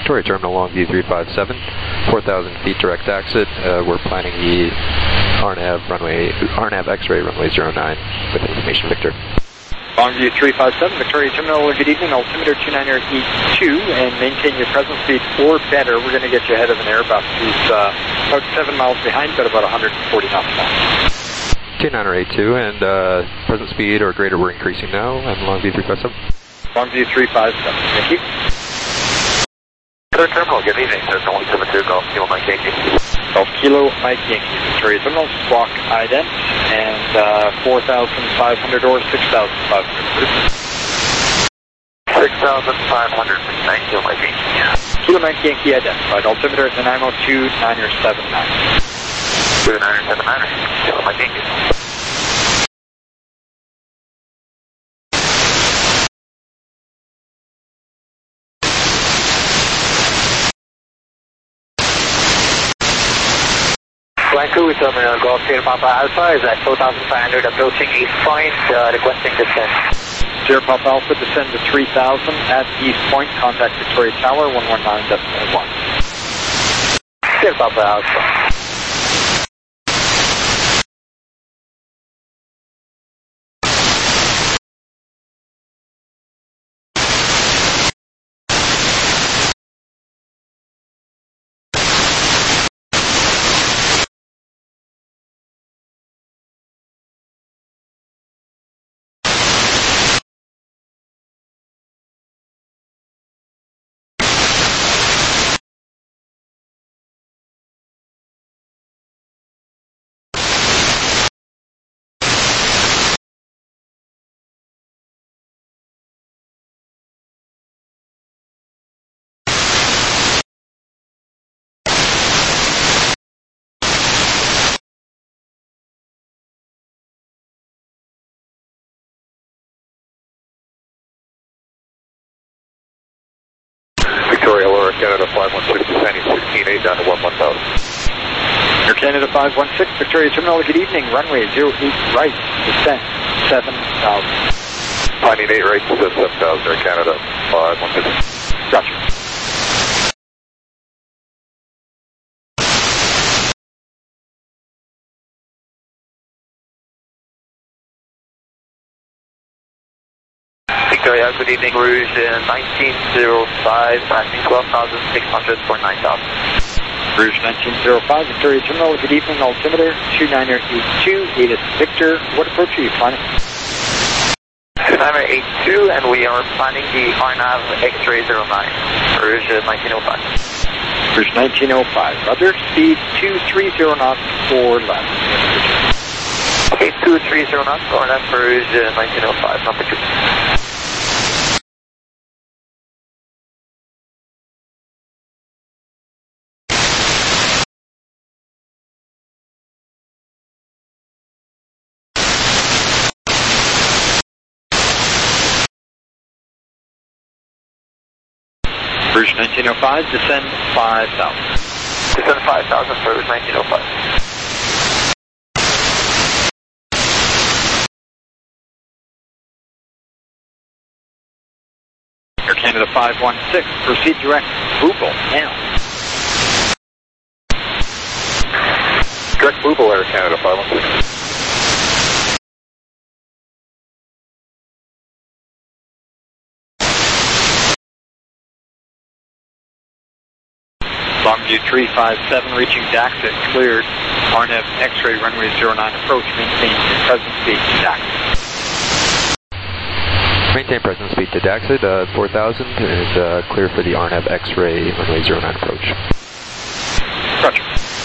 Victoria Terminal, Longview 357, 4,000 feet direct exit. We're planning the RNAV X-ray runway 09 with information, Victor. Longview 357, Victoria Terminal, good evening, altimeter 29082, and maintain your present speed or better. We're going to get you ahead of an Airbus who's about 7 miles behind, but about 140 knots now. 29082, and present speed or greater, we're increasing now, and Longview 357. Longview 357, thank you. Third Terminal, good evening, there's 172, Golf Kilo Mike Yankee. Golf Kilo Mike Yankee, Victoria Terminal, squawk ident, and 4,500 or 6,500. 6,500, 9 Kilo Mike Yankee. Kilo Mike Yankee identified, altimeter at the 902, 979. 2979, Kilo Mike Yankee. Blanco, Terminal Golf Sierra Papa Alpha is at 4,500 approaching East Point, requesting descent. Sierra Papa Alpha, descend to 3,000 at East Point, contact Victoria Tower, 119.1. Sierra Papa Alpha. Victoria, Lower Canada 516, descending 16.8 down to 11,000. Air Canada 516, Victoria Terminal, good evening, runway 08 right, descent 7,000. Finding 8 right, descent 7,000, Air Canada 516. Gotcha. Victoria, good evening, Rouge 1905, passing 12,600 for 9,000. Rouge 1905, Victoria Terminal, good evening, altimeter 29082, ATIS Victor, what approach are you planning? 29082, and we are planning the RNAV X-ray 09, Rouge 1905. Rouge 1905, other speed 230 knots for left. Okay, 230 knots, RNAV Rouge 1905, number 2. Rouge 1905, descend 5,000. Descend 5,000 for Rouge 1905. Air Canada 516, proceed direct, Booble, now. Direct Booble, Air Canada 516. Longview 357, reaching Daxit, cleared. RNAV X-ray runway 09 approach, maintain present speed to Daxit. Maintain present speed to Daxit, 4,000, and clear for the RNAV X-ray runway 09 approach. Roger.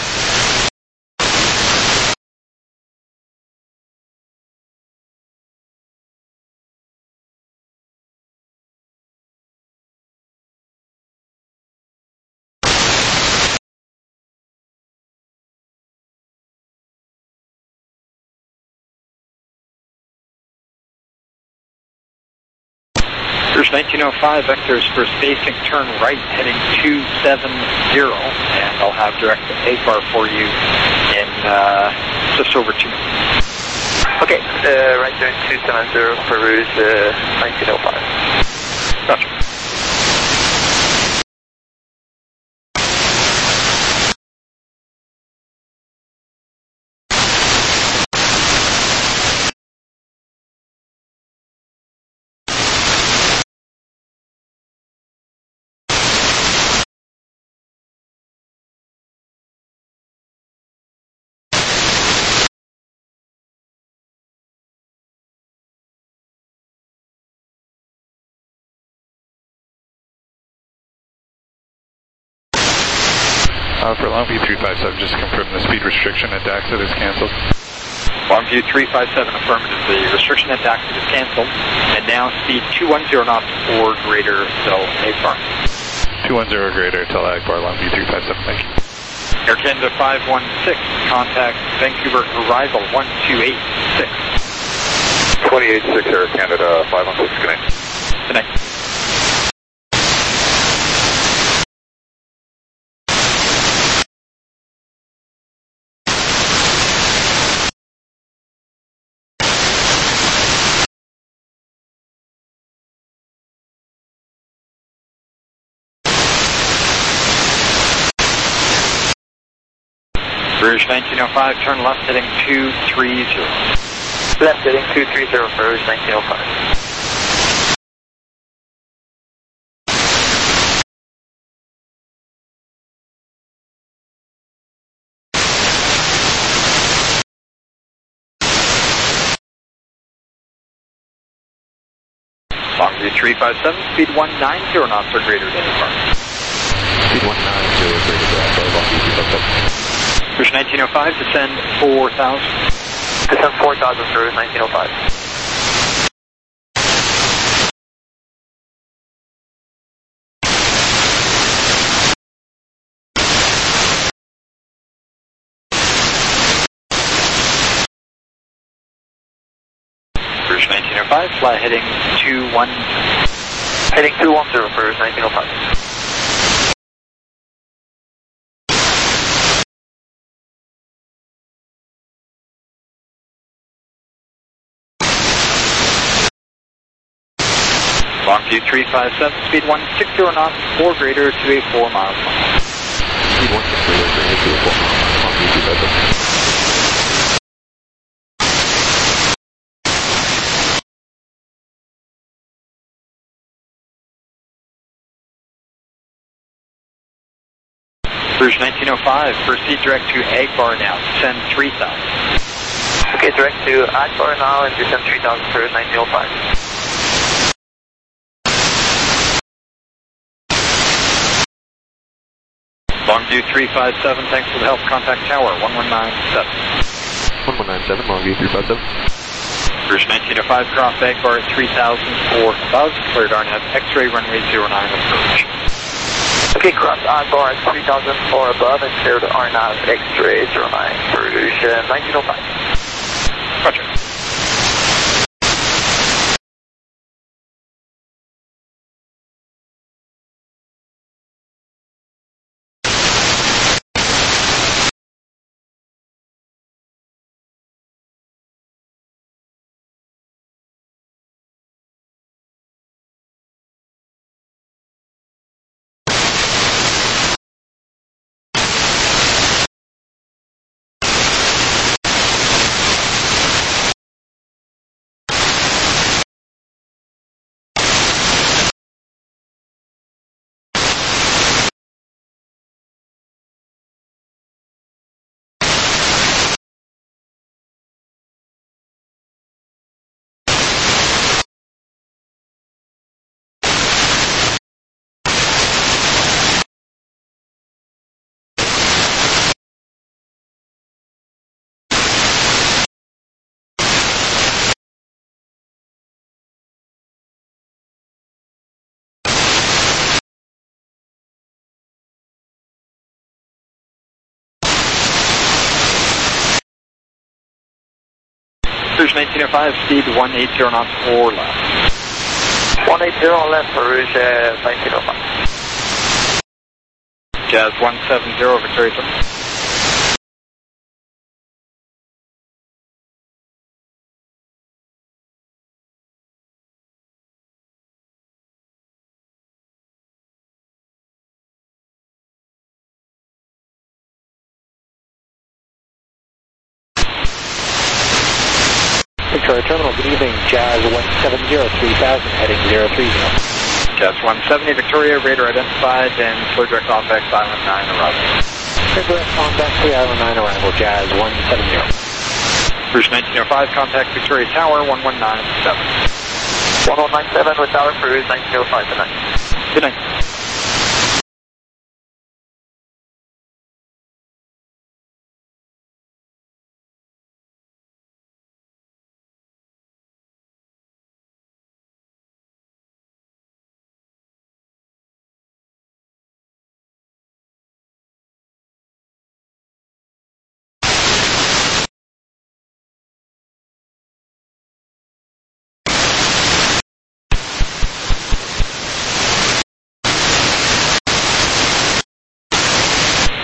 Rouge 1905, vectors for spacing, turn right, heading 270, and I'll have direct AFAR for you in just over 2 minutes. Okay, right turn 270 for Rouge 1905. Gotcha. For Longview 357, just confirm the speed restriction at Daxit is canceled. Longview 357, affirmative. The restriction at Daxit is canceled. And now speed 210 knots or greater till Agbar. 210 or greater till Agbar, Longview 357, thank you. Air Canada 516, contact Vancouver arrival 1286. 286 Air Canada 516, connect. Connect. Rouge 1905, turn left heading 230. Left heading 230 for Rouge 1905. Longview 357, speed 190 knots or greater to Agbar. Speed 190 or greater to Agbar, Longview 357. Rouge 1905, descend 4,000. Descend 4,000 for Rouge 1905. Rouge 1905, fly heading 210. Heading 210 for Rouge 1905. Longview 357, speed 160 knots or greater to a 4 miles per hour. Speed 160 or greater to a 4 miles per hour, Longview 357. Rouge 1905, proceed direct to Agbar now, descend 3,000. Okay, direct to Agbar now and descend 3,000 for Rouge 1905. Longview 357, thanks for the help. Contact tower 1197. 1197, Longview 357. Rouge 1905, cross Agbar at 3,000 for above, cleared RNAV X-ray runway 09 approach. Okay, cross Agbar at 3,000 for above and cleared RNAV X-ray 09 for Rouge 1905. Roger. Rouge 1905, speed 180 knots or less. 180 left for Rouge 1905. Jazz 170, Victoria Terminal. Victoria Terminal, good evening. Jazz 170, 3000, heading 030. Jazz 170, Victoria, radar identified, and clear direct contact Island 9 arrival. Clear direct contact to Island 9 arrival, Jazz 170. Rouge 1905, contact Victoria Tower 1197. 1197 with Tower for Rouge 1905 tonight. Good night.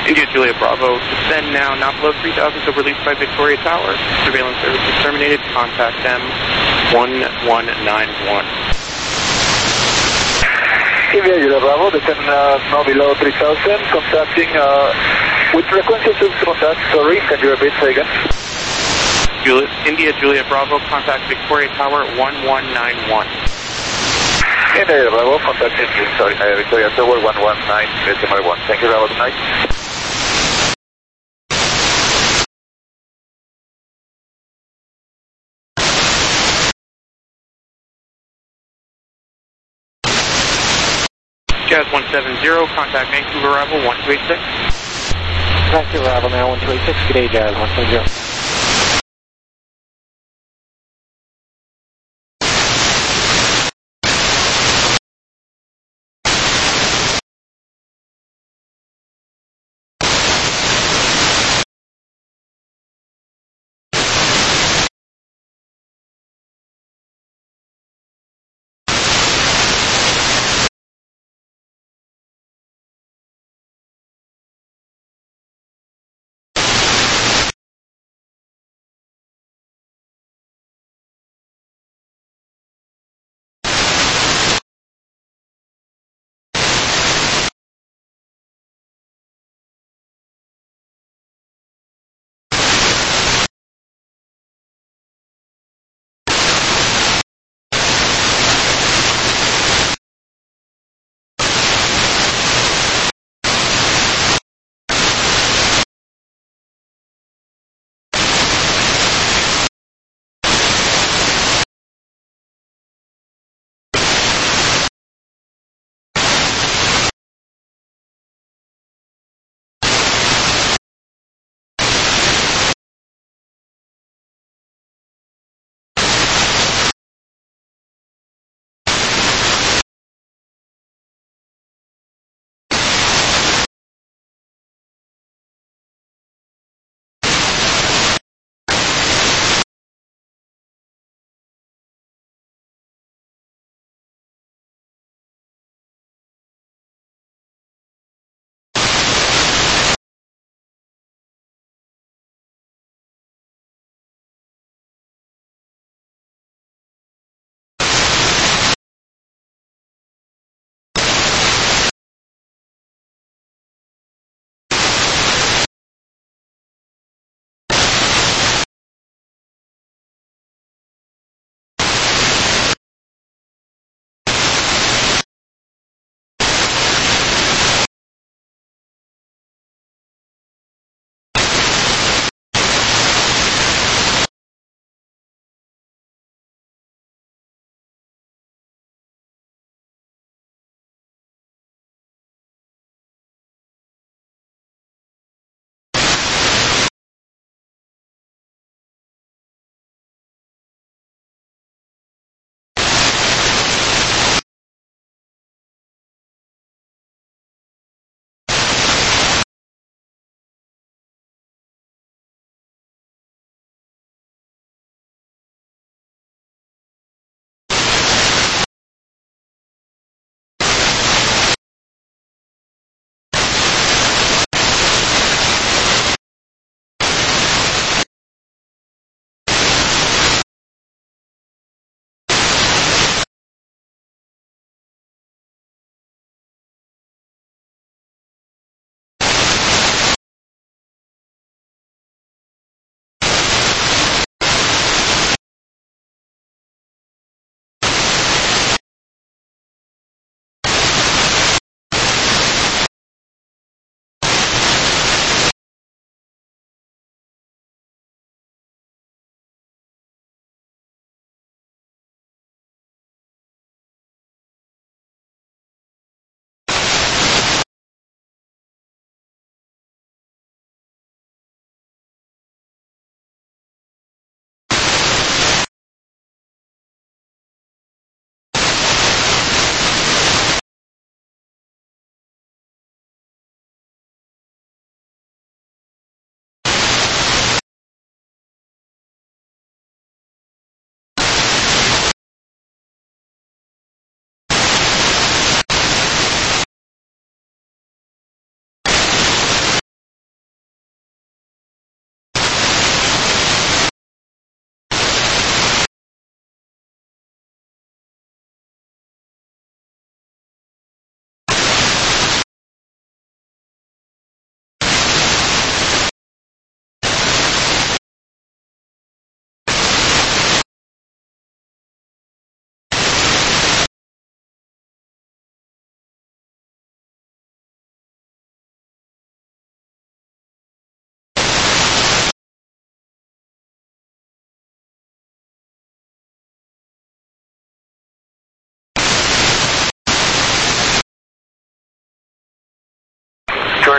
India Juliet Bravo, descend now, not below 3,000, so released by Victoria Tower. Surveillance services terminated. Contact them 1191. India Juliet Bravo, descend now below 3,000, contacting, with frequency to contact, sorry, can you repeat again? India Juliet Bravo, contact Victoria Tower 1191. India Bravo, contacting, sorry, Victoria Tower 119.1. Thank you very much, night. Jazz 170, contact Vancouver arrival 1286. Vancouver arrival now 1286. Good day, Jazz 170.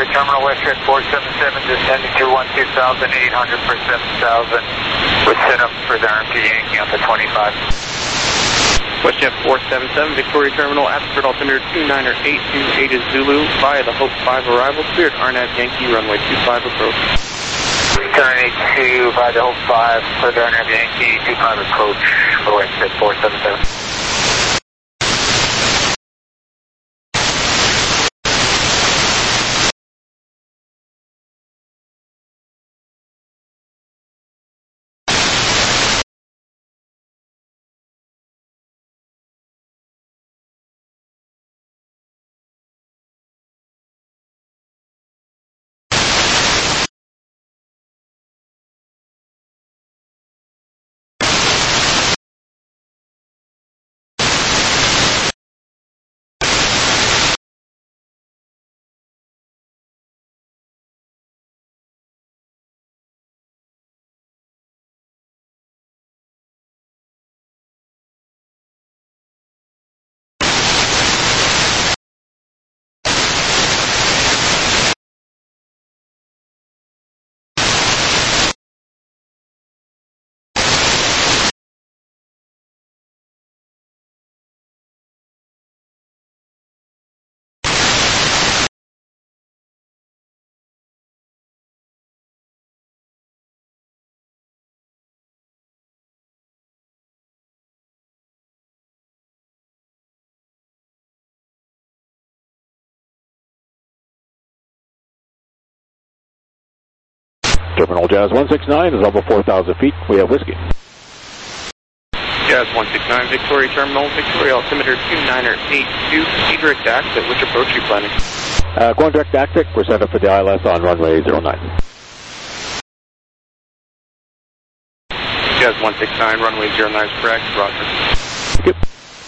Victoria Terminal, WestJet 477, descending to 12,800 for 7,000. We're set up for the RMP Yankee on the 25. WestJet 477, Victoria Terminal, attitude altimeter 29er828 is Zulu, via the Hope 5 arrival, cleared RNAV Yankee, runway 25 approach. Turn 82 by the Hope 5 for the RNAV Yankee, 25 approach for WestJet 477. Terminal Jazz 169 is over 4,000 feet. We have whiskey. Jazz 169, Victoria Terminal, Victoria altimeter 29er82, proceed direct to exit. Which approach are you planning? Going direct to exit. We're set up for the ILS on runway 09. Jazz 169, runway 09 is correct. Roger. Thank you.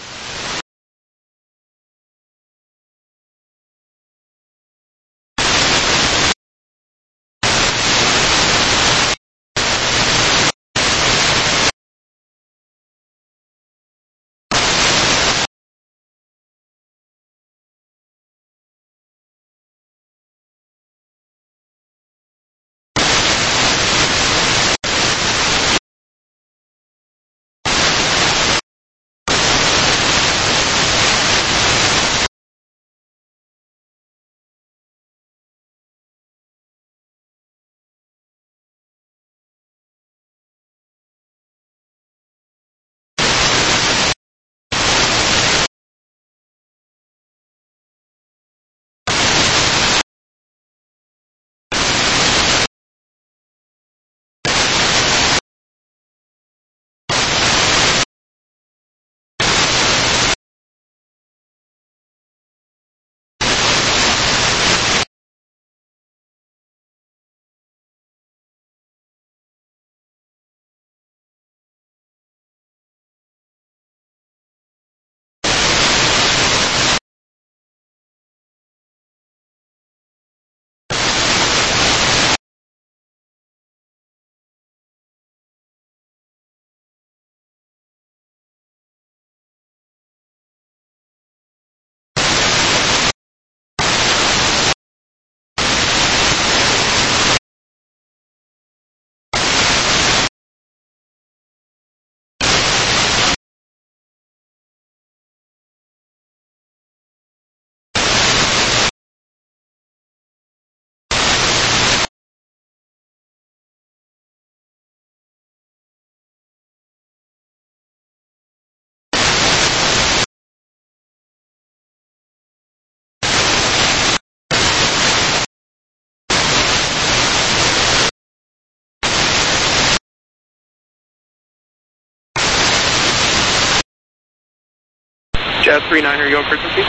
Jazz 39, are you on frequency?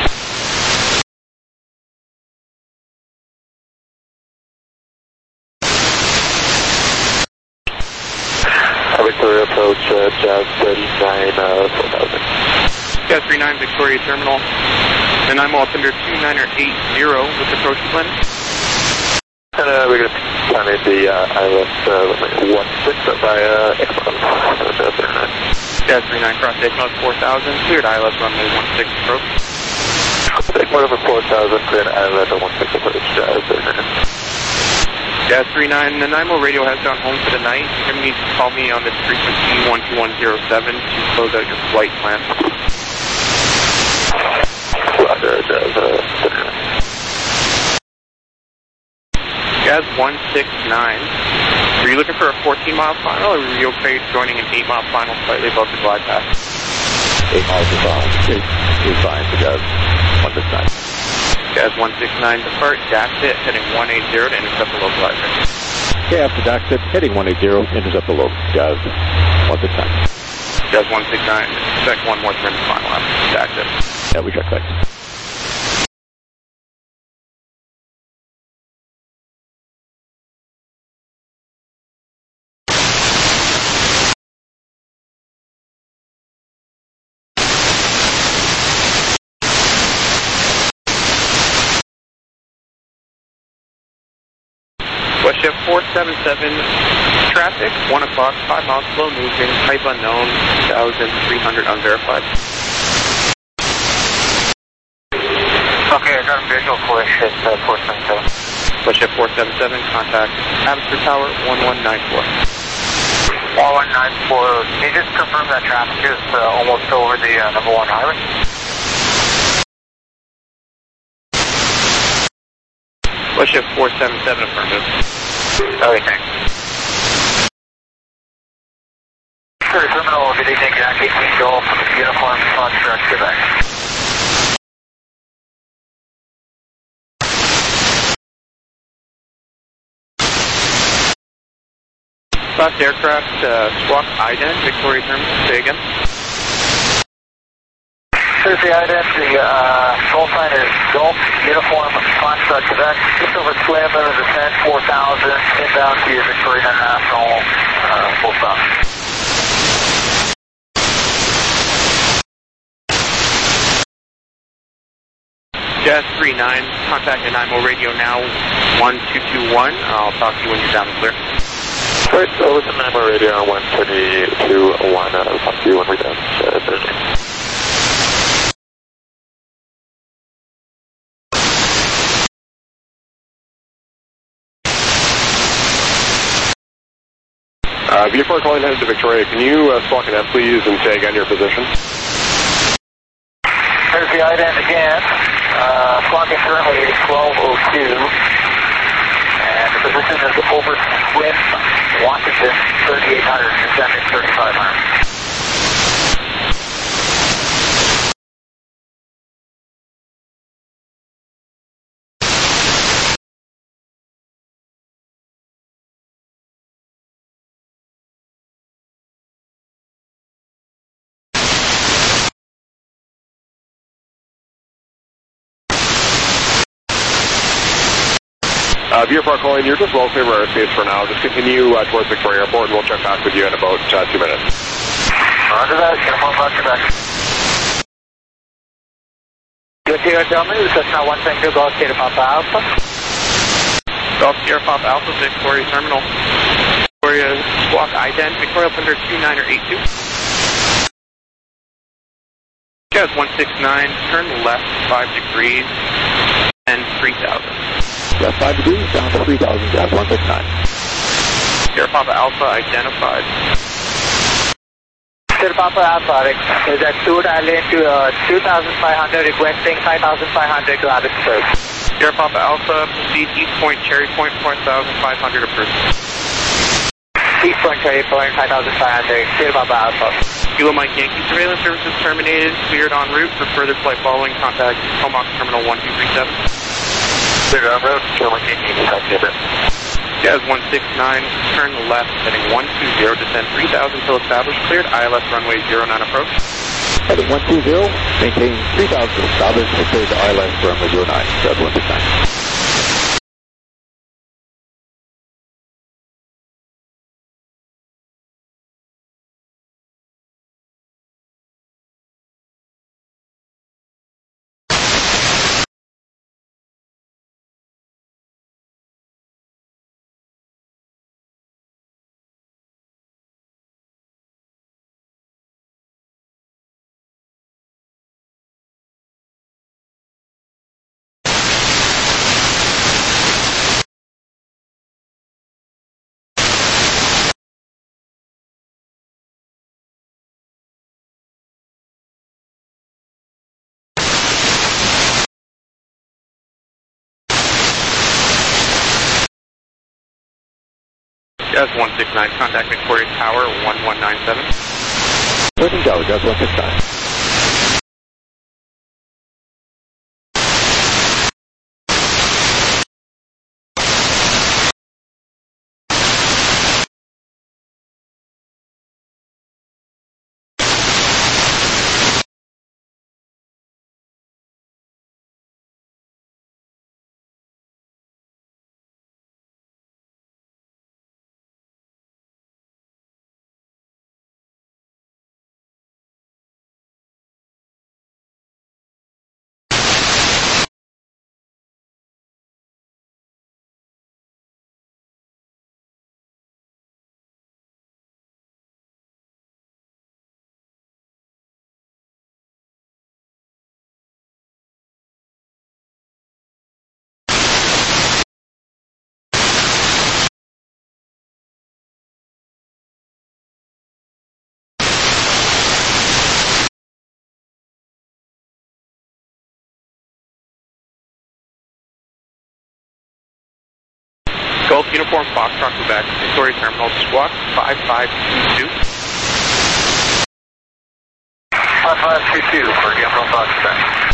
Victoria approach, Jazz 39, 4,000. Jazz 39, Victoria Terminal, and I'm altimeter 29er80, with approach plan. And we're going to plan in the ILS 16 by Exxon. Jazz 39, cross Exxon 4,000, cleared ILS runway 16 approach. Take more over 4,000, clear island on 16 approach, Jazz 39, Nanaimo radio has gone home for the night. You're going to need to call me on this frequency 12107 to close out your flight plan. Roger, Jazz 39. Jazz 169. Were you looking for a 14-mile final, or were you okay joining an 8-mile final slightly above the glide path? 8 miles is fine. Is fine for Jazz 169. Jazz 169, depart, dash it, heading 180 to intercept the low glide path. Okay, after Daxit, heading 180, intercept the low, Jazz 169. Jazz 169, expect one more turn to final after dash it. Yeah, we check back. WestJet 477, traffic, 1 o'clock, 5 miles, slow moving, type unknown, 2,300 unverified. Okay, I got a visual for WestJet 477. WestJet 477, contact Abbotsford Tower 1194. 1194, can you just confirm that traffic is almost over the number 1 highway? WestJet 477, affirmative. Okay, thanks. Sure, terminal, good evening, Jack 18 Golf, uniform, construct, Quebec. Last aircraft, squawk ident, Victoria Terminal, say again. Here's the ident, the call sign is Golf, uniform, construct, Quebec, just over swim, descent 4,000, inbound to Victoria International, full stop. Jazz 39, contact Nanaimo radio now, 1221. I'll talk to you when you're down and clear. Right, over to Nanaimo radio on 122.1, I'll talk to you when we're done. VFR calling headed to Victoria, can you squawk an F please and say again your position? Here's the ident again, clocking currently 1202, and the position is over swim, Washington, 3800, descending 3500. VFR calling, you're just well clear of our airspace for now. Just continue towards Victoria Airport and we'll check back with you in about 2 minutes. Roger that, uniform, Quebec. Good to hear, gentlemen. This is now 122 Golf Sierra Papa Alpha. Golf Sierra Papa Alpha, Victoria Terminal. Victoria squawk ident, Victoria up under 29 or 82. Jazz 169, turn left 5 degrees and 3,000. Left 5 degrees, down to 3,000, Jazz 169. Sierra Papa Alpha identified. Sierra Papa Alpha is at 2 dialing to 2,500, requesting 5,500 to Abbotsford. Sierra Papa Alpha, proceed East Point, Cherry Point, 4,500 approach. East Point, Cherry Point, 5,500, Sierra Papa Alpha. Kilo Mike Yankee, surveillance services terminated, cleared en route. For further flight following, contact Comox Terminal 1237. Clear on road, Kilo Mike Yankee, contact you. Jazz 169, turn left, heading 120, descend 3,000 till established, cleared, ILS runway 09 approach. Heading 120, maintain 3,000 established, clear to ILS runway 09, Jazz 169. Jazz 169, contact Victoria Tower 1197. Waiting Tower, Jazz 169. Golf Uniform Foxtrot Quebec, Victoria Terminal, squawk 5522. 5522 for Uniform Foxtrot.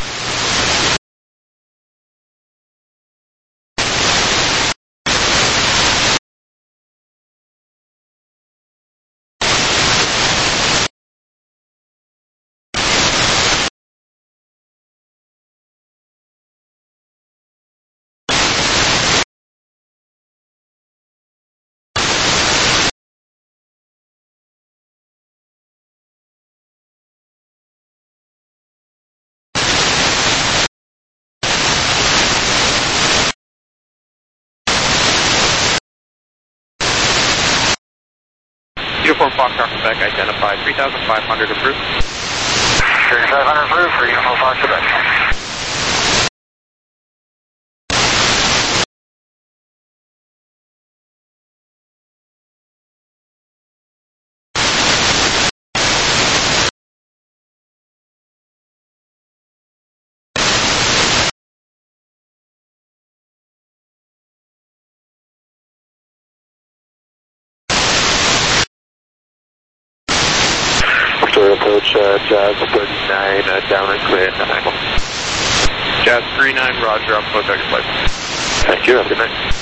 Uniform Foxtrot Quebec identified 3500 approved. 3500 approved for Uniform Foxtrot Quebec. Victoria approach, Jazz 39, down and clear, 9. Jazz 39, roger, I'll close out your flight. Thank you, have a good night.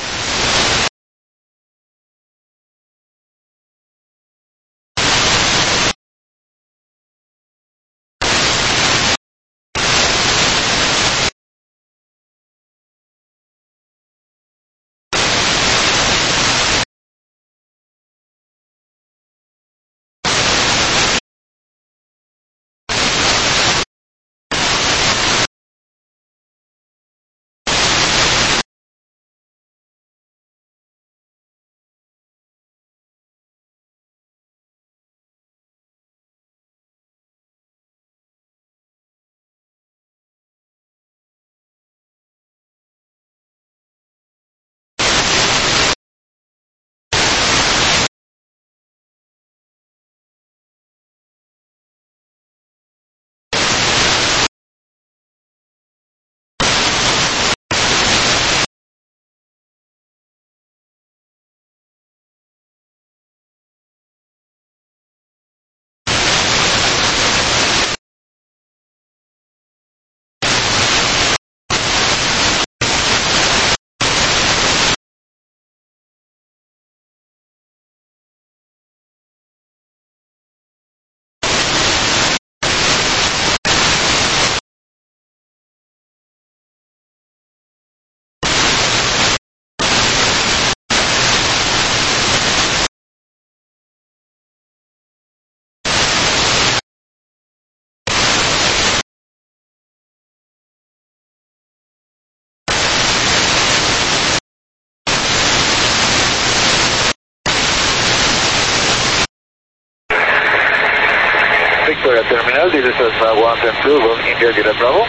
Victoria Terminal, this is 110 Golf India Juliet Bravo.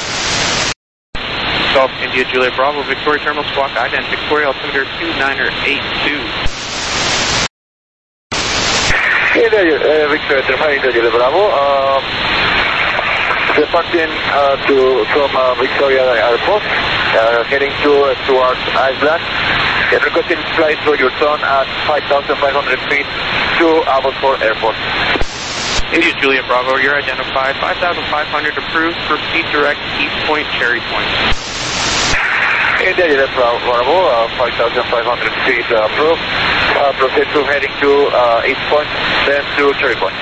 Golf India Juliet Bravo, Victoria Terminal, squawk ident, Victoria altimeter 2982. Victoria Terminal, India Juliet Bravo. Departing from Victoria Airport, heading towards Iceland. Requesting flight to your turn at 5,500 feet to Abbotsford Airport. India Juliet Bravo, you're identified 5,500 approved. Proceed direct East Point, Cherry Point. India Juliet Bravo, 5,500 feet approved. Proceed to heading to East Point, then to Cherry Point.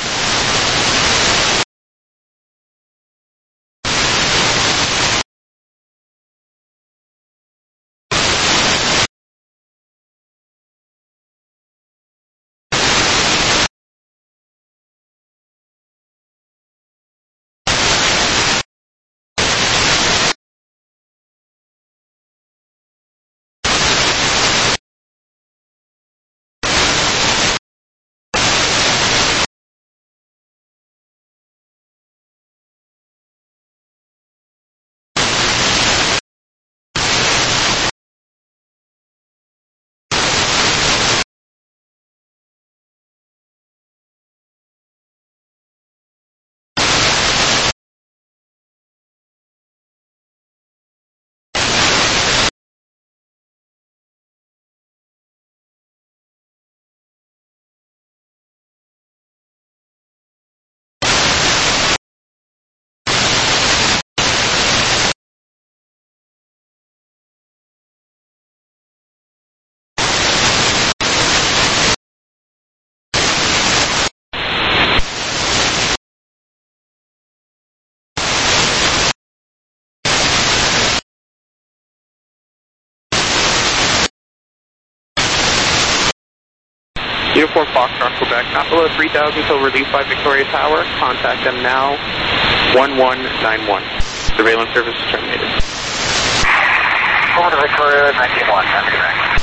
Uniform Foxtrot, Quebec, not below 3,000 until released by Victoria Tower. Contact them now, 1191. Surveillance service is terminated. Over to Victoria 91, that's correct.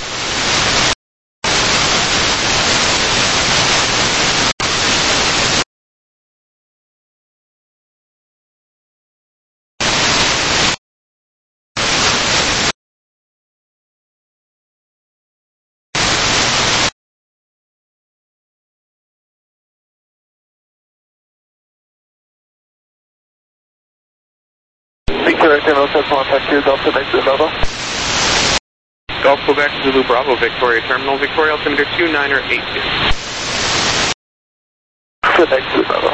Victoria Terminal 152, Gulf Quebec Zulu Bravo. Gulf Quebec Zulu Bravo, Victoria Terminal, Victoria altimeter 2982. Quebec Zulu Bravo.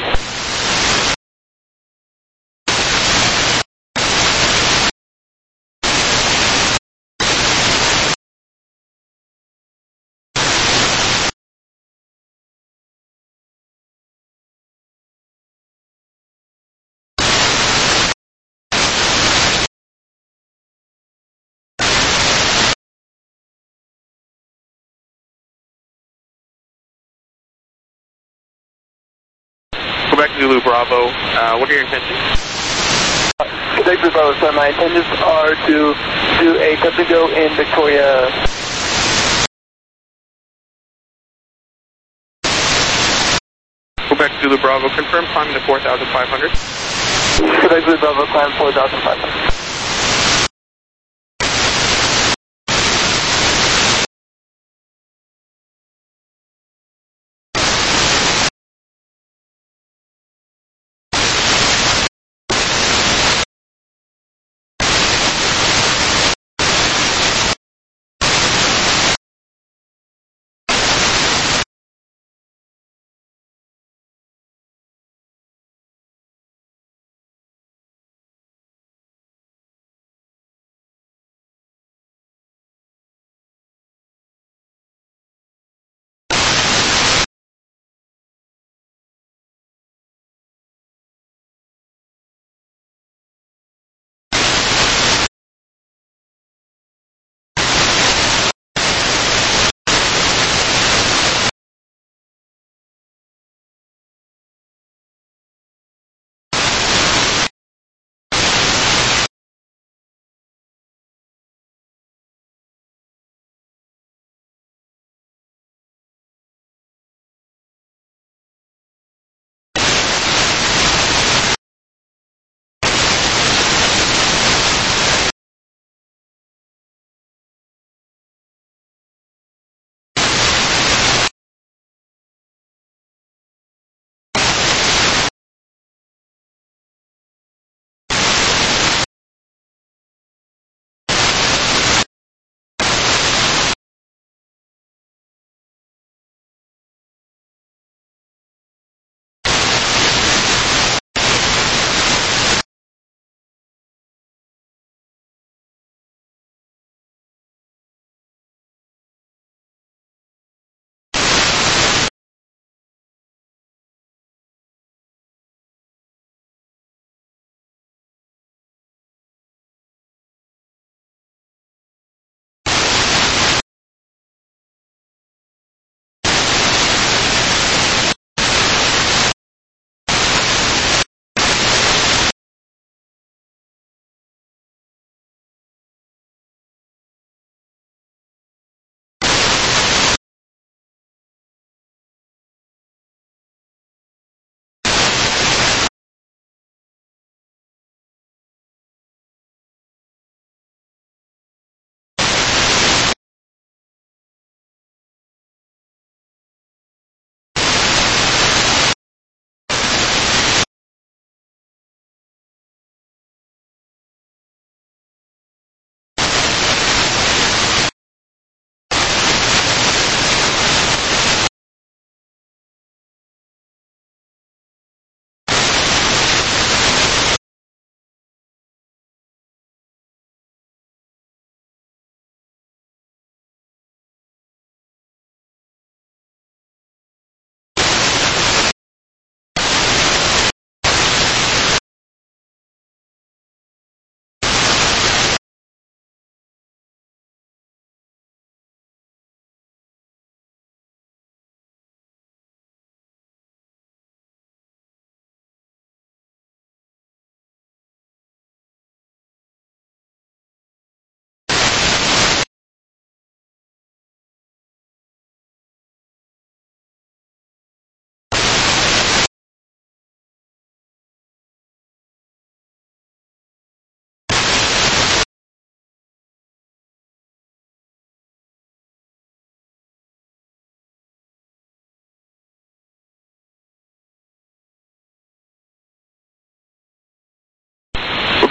Quebec Zulu Bravo, what are your intentions? Quebec Zulu Bravo, so my intentions are to do a touch and go in Victoria. Quebec Zulu Bravo, confirm climbing to 4,500. Quebec Zulu Bravo, climb 4,500.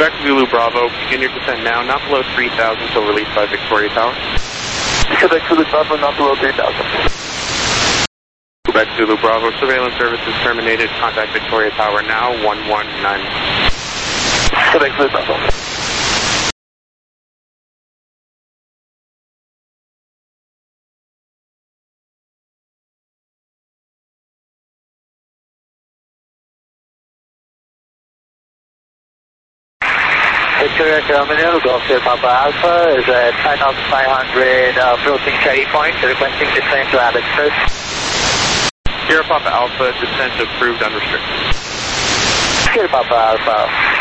Quebec Zulu Bravo, begin your descent now, not below 3,000 until released by Victoria Tower. Quebec Zulu Bravo, not below 3,000. Quebec Zulu Bravo, surveillance services terminated. Contact Victoria Tower now, 119. Quebec Zulu Bravo. Victoria Terminal, Golf Sierra Papa Alpha is at 5,500 approaching Cherry Point, requesting descent to Abbotsford. Sierra Papa Alpha, descent approved unrestricted. Sierra Papa Alpha.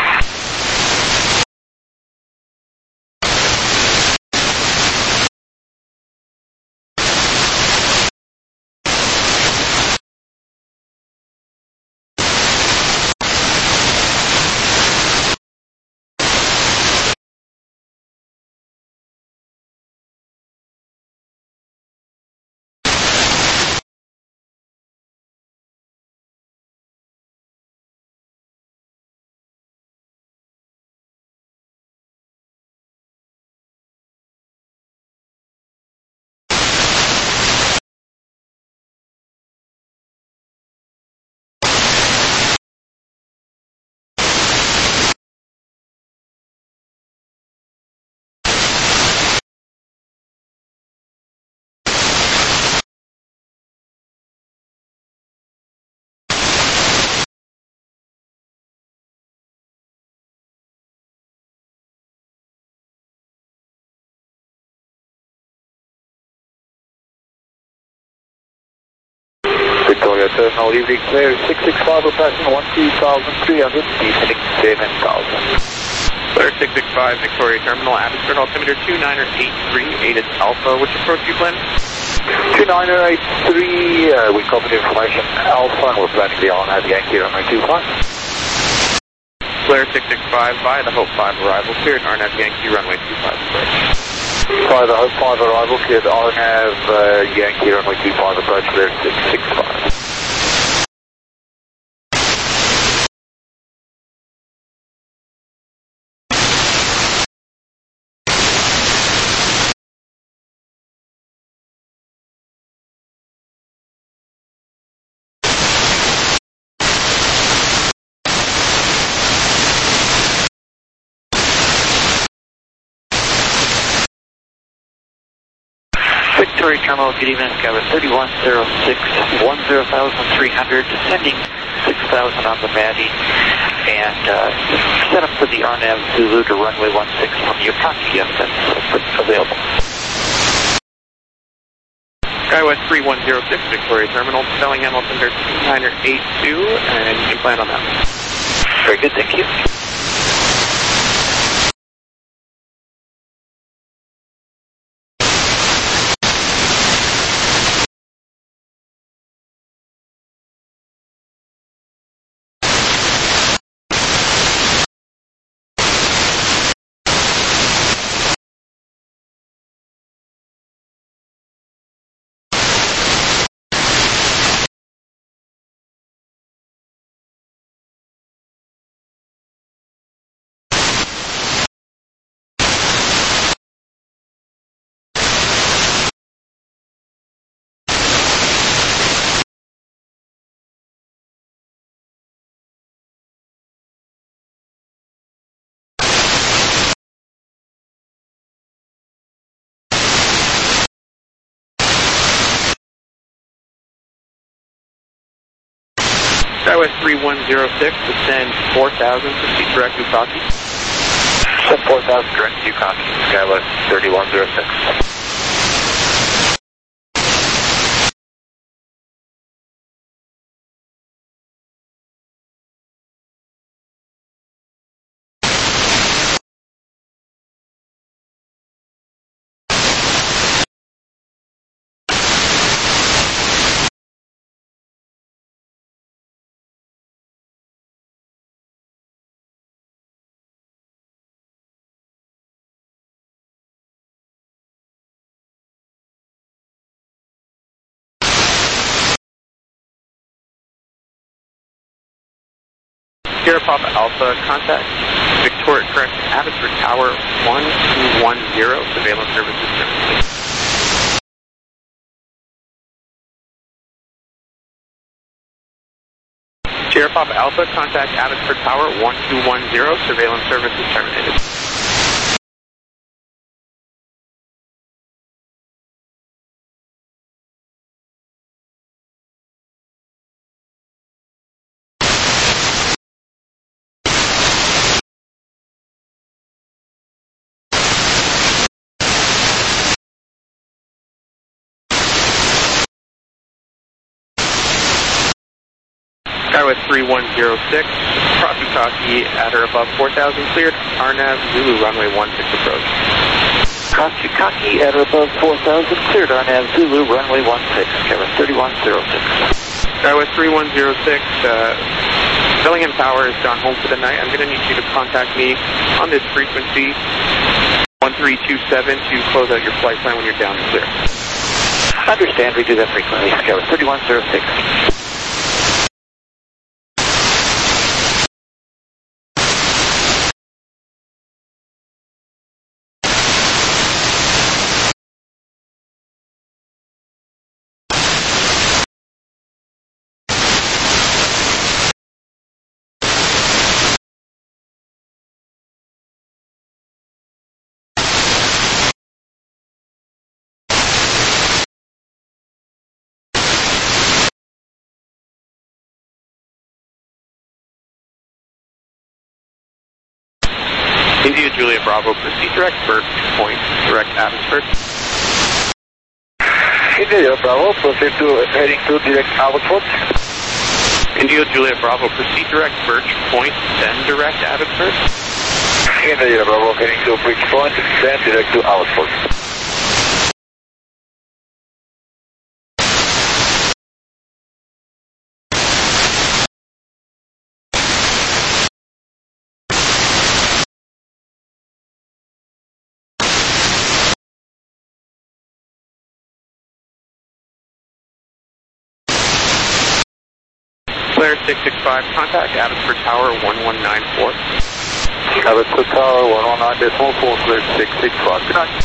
Victoria Terminal, evening clear, 665 approaching 12,300, descending 7,000. Clear 665, Victoria Terminal, Abbotsford, altimeter 2983, ATIS Alpha, which approach you plan? 2983, we copied information Alpha, and we're planning to be on at Yankee runway 25. Clear 665, via the Hope 5 arrival, cleared RNAV Yankee runway 25 approach. By the Hope 5 arrival, cleared RNAV Yankee runway 25 approach, clear 665. Victoria Terminal, good evening, Skyline 3106, 10,300, descending 6,000 on the Maddie, and set up for the RNAV Zulu to runway 16 from Yokaki, yes, that's available. SkyWest 3106, Victoria Terminal, Bellingham, altimeter 2982, and you can plan on that. Very good, thank you. SkyWest 3106, descend 4,000, proceed direct to Yokaki. Descend 4,000, direct to Yokaki, SkyWest 3106. Sierra Papa Alpha, contact Victoria, correct, Abbotsford Tower 1210, surveillance services terminated. Sierra Papa Alpha, contact Abbotsford Tower 1210, surveillance services terminated. Skywest 3106, Crossy at or above 4,000, cleared, RNAV, Zulu, runway 16 approach. Crossy at or above 4,000, cleared, RNAV, Zulu, runway 16, Skywest 3106. Skywest 3106, Bellingham Tower has gone home for the night. I'm going to need you to contact me on this frequency, 1327, to close out your flight plan when you're down and clear. Understand, we do that frequently, Skywest 3106. India Juliet Bravo, proceed direct Bird Point, direct Abbotsford. India Bravo, proceed to heading to direct Abbotsford. India Juliet Bravo, proceed direct Birch Point, then direct Abbotsford. India Bravo, heading to Birch Point, then direct to Abbotsford. Flare 665, contact Abbotsford Tower 1194. Abbotsford Tower 119.4, clear 665. Good night.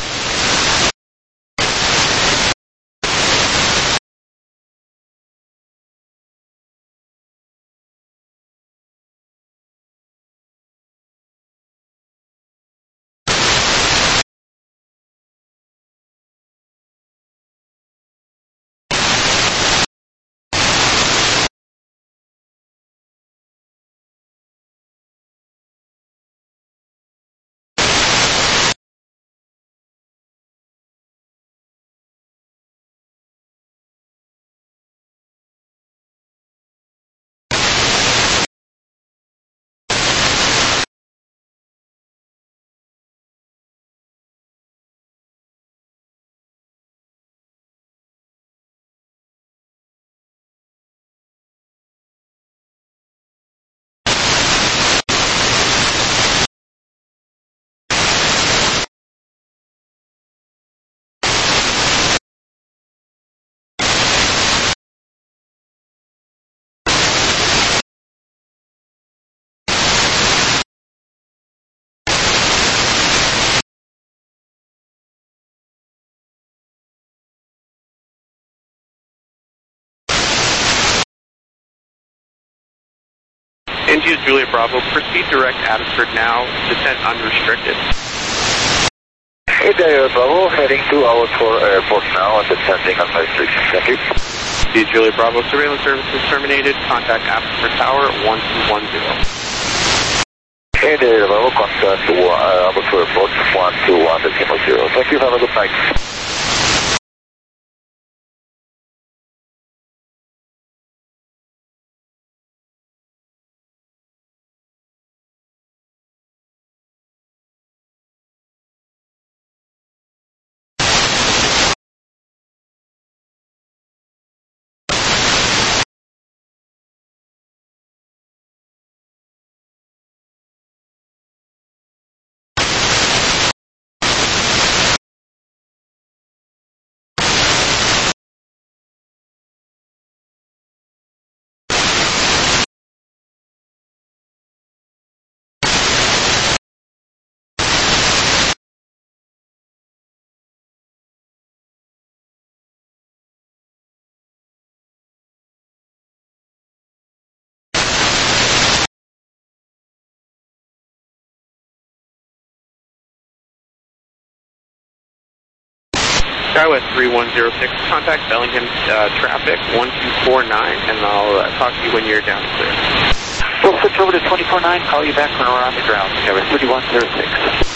India Juliet Bravo, proceed direct Abbotsford now, descent unrestricted. India Bravo, heading to Abbotsford Airport now and descending on my restriction. Thank you. India Juliet Bravo, surveillance services terminated, contact Abbotsford Tower 1210. India Bravo, contact Abbotsford Airport 121.0. Thank you, have a good night. SkyWest 3106, contact Bellingham traffic 1249, and I'll talk to you when you're down and clear. We'll switch over to 24-9, call you back when we're on the ground. SkyWest 3106.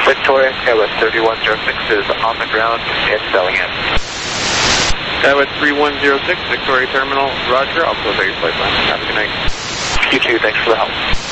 Victoria, Skywest 3106 is on the ground in Bellingham. Skywest 3106, Victoria Terminal, roger. I'll close out your flight plan. Have a good night. You too, thanks for the help.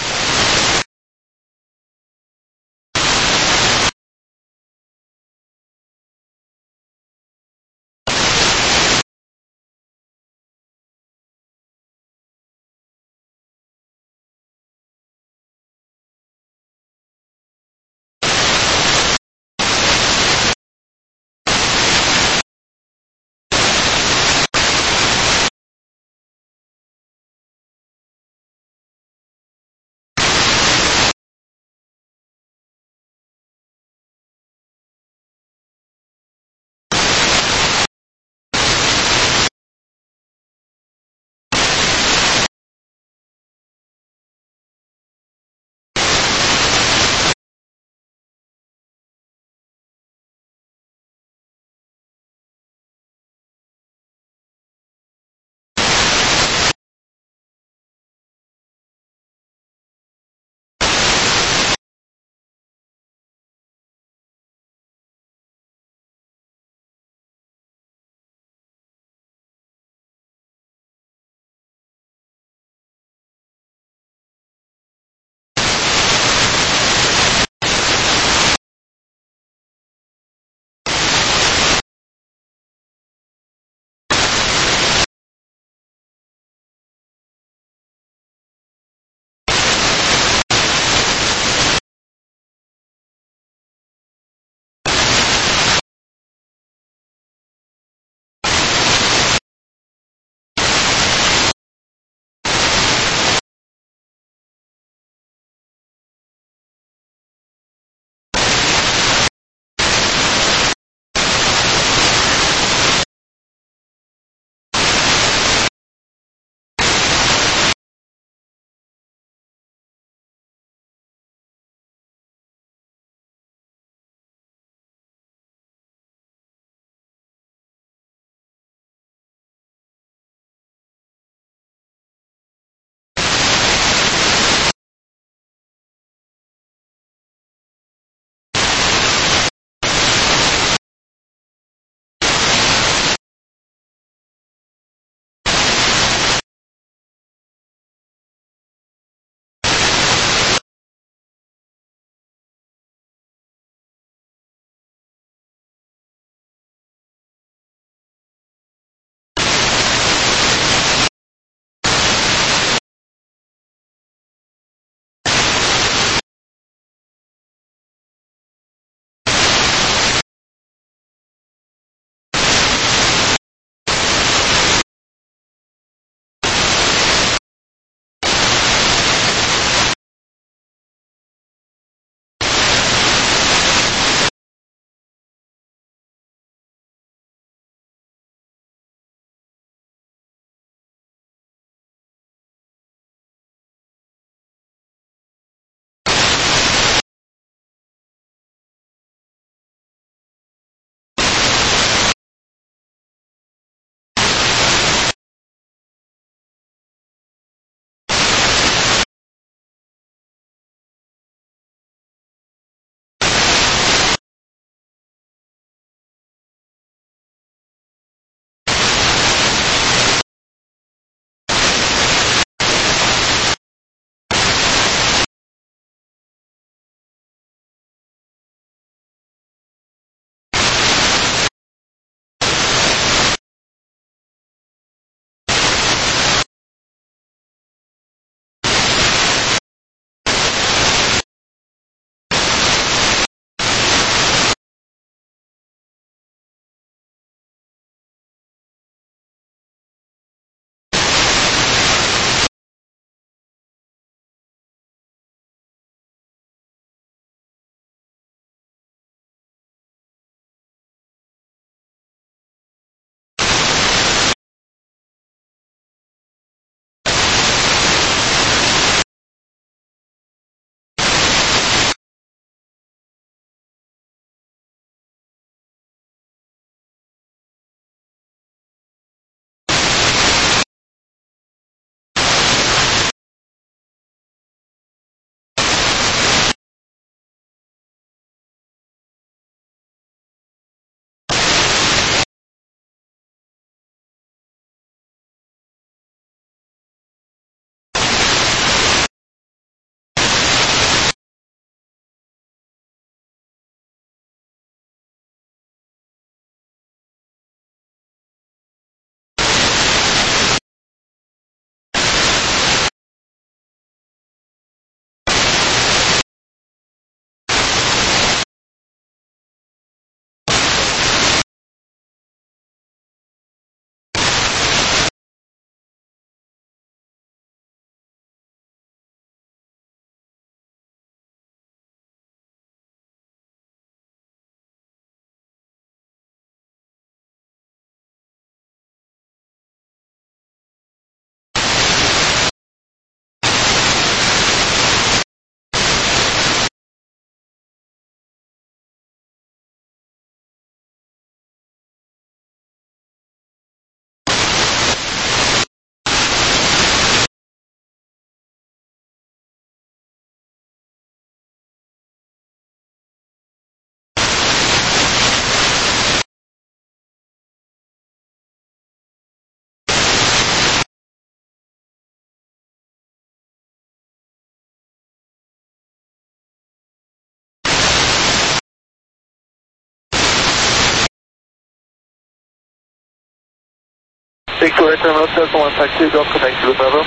Victoria Terminal 7152, Golf Quebec Zulu Bravo.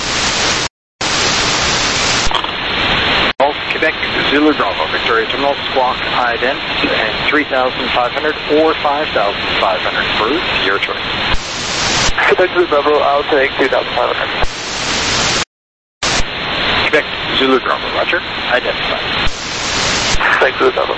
Golf Quebec Zulu Bravo, Victoria Terminal, squawk ident, and 3,500 or 5,500 for your choice. Quebec Zulu Bravo, I'll take 3,500. Quebec Zulu Bravo, roger, identified. Quebec Zulu Bravo.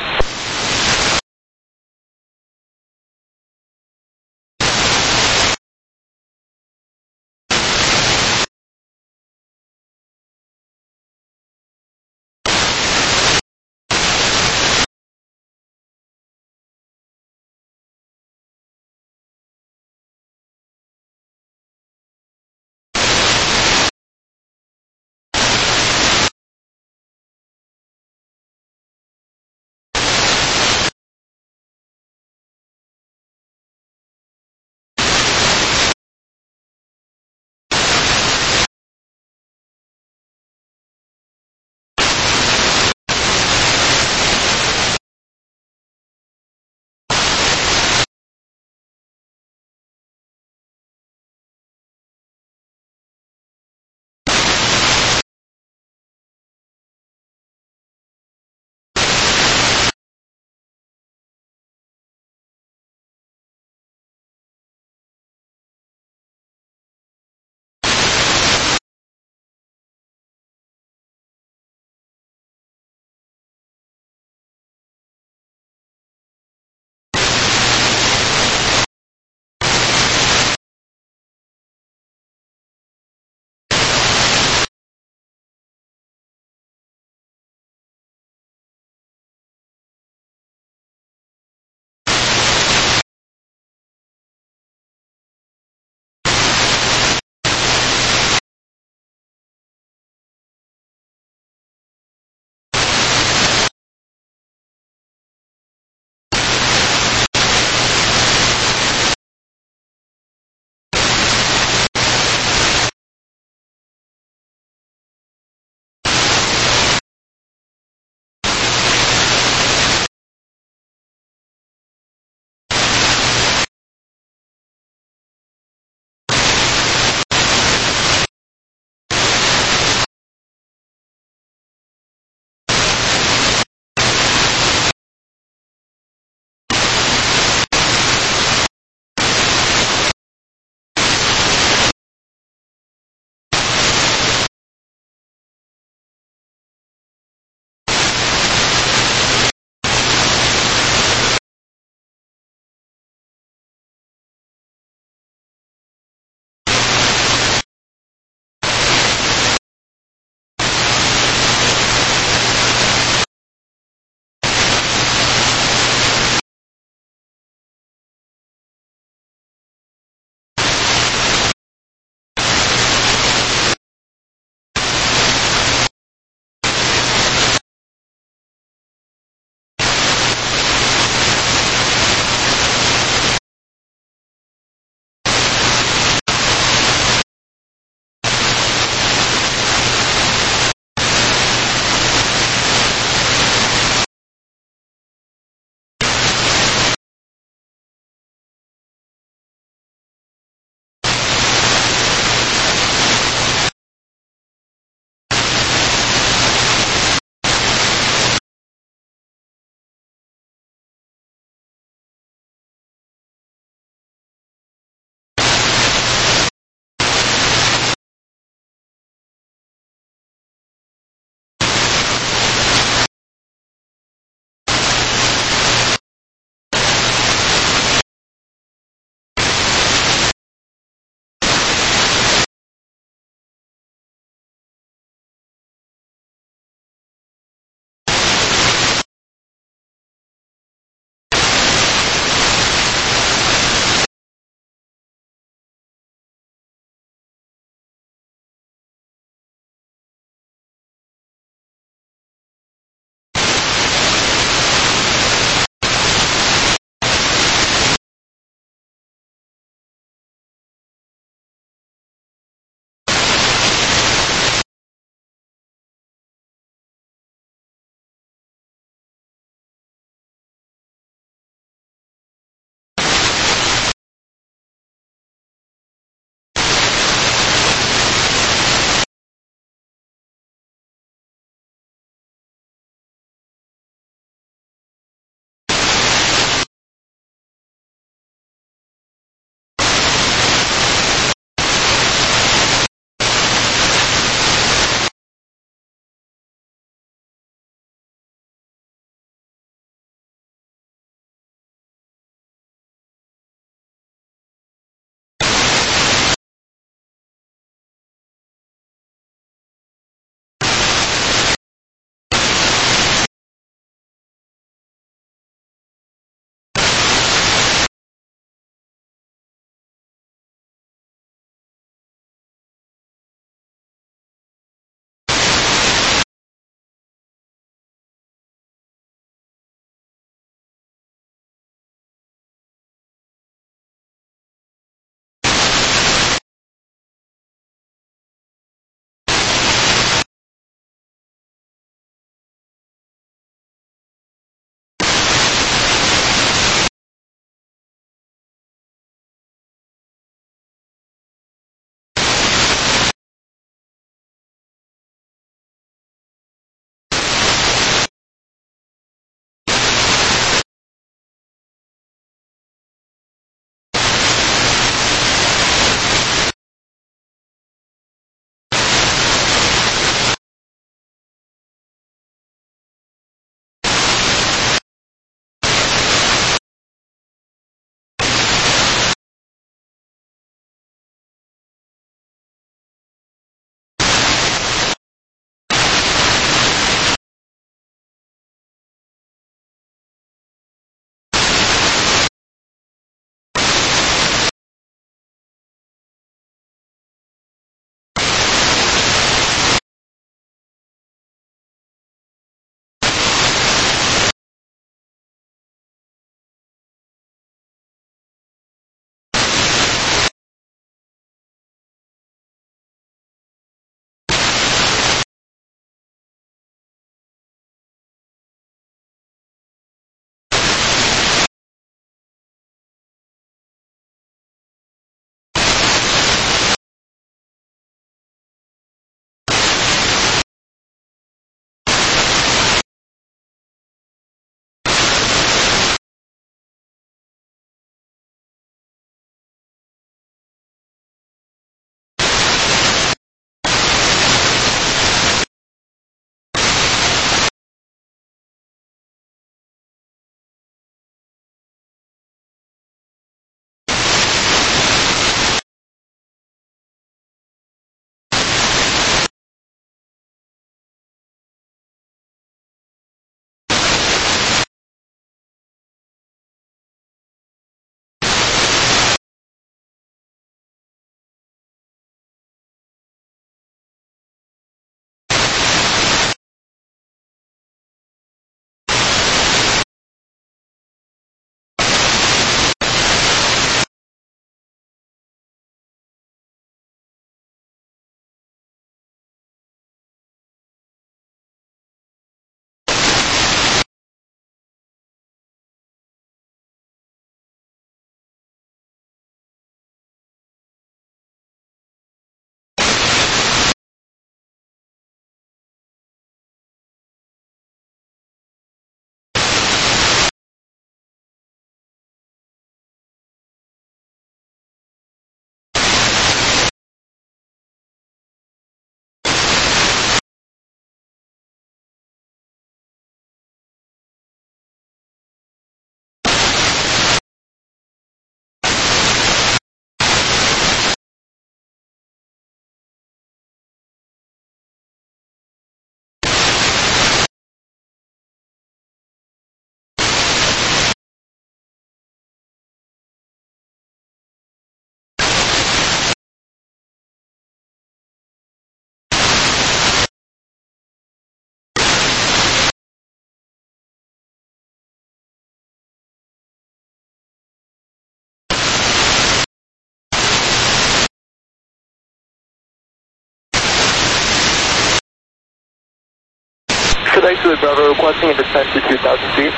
Quebec Zulu Bravo requesting a descent to 2,000 feet.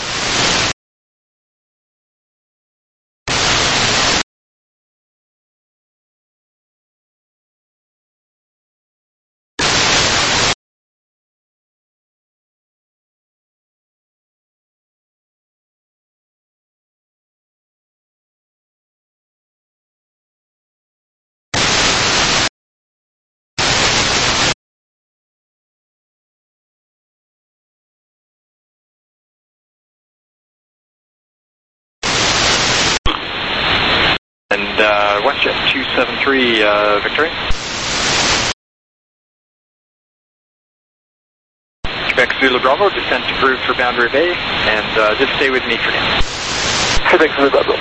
And WestJet 273, Victoria. Quebec Zulu Bravo, descent approved for Boundary Bay, and just stay with me for now. Quebec Zulu Bravo.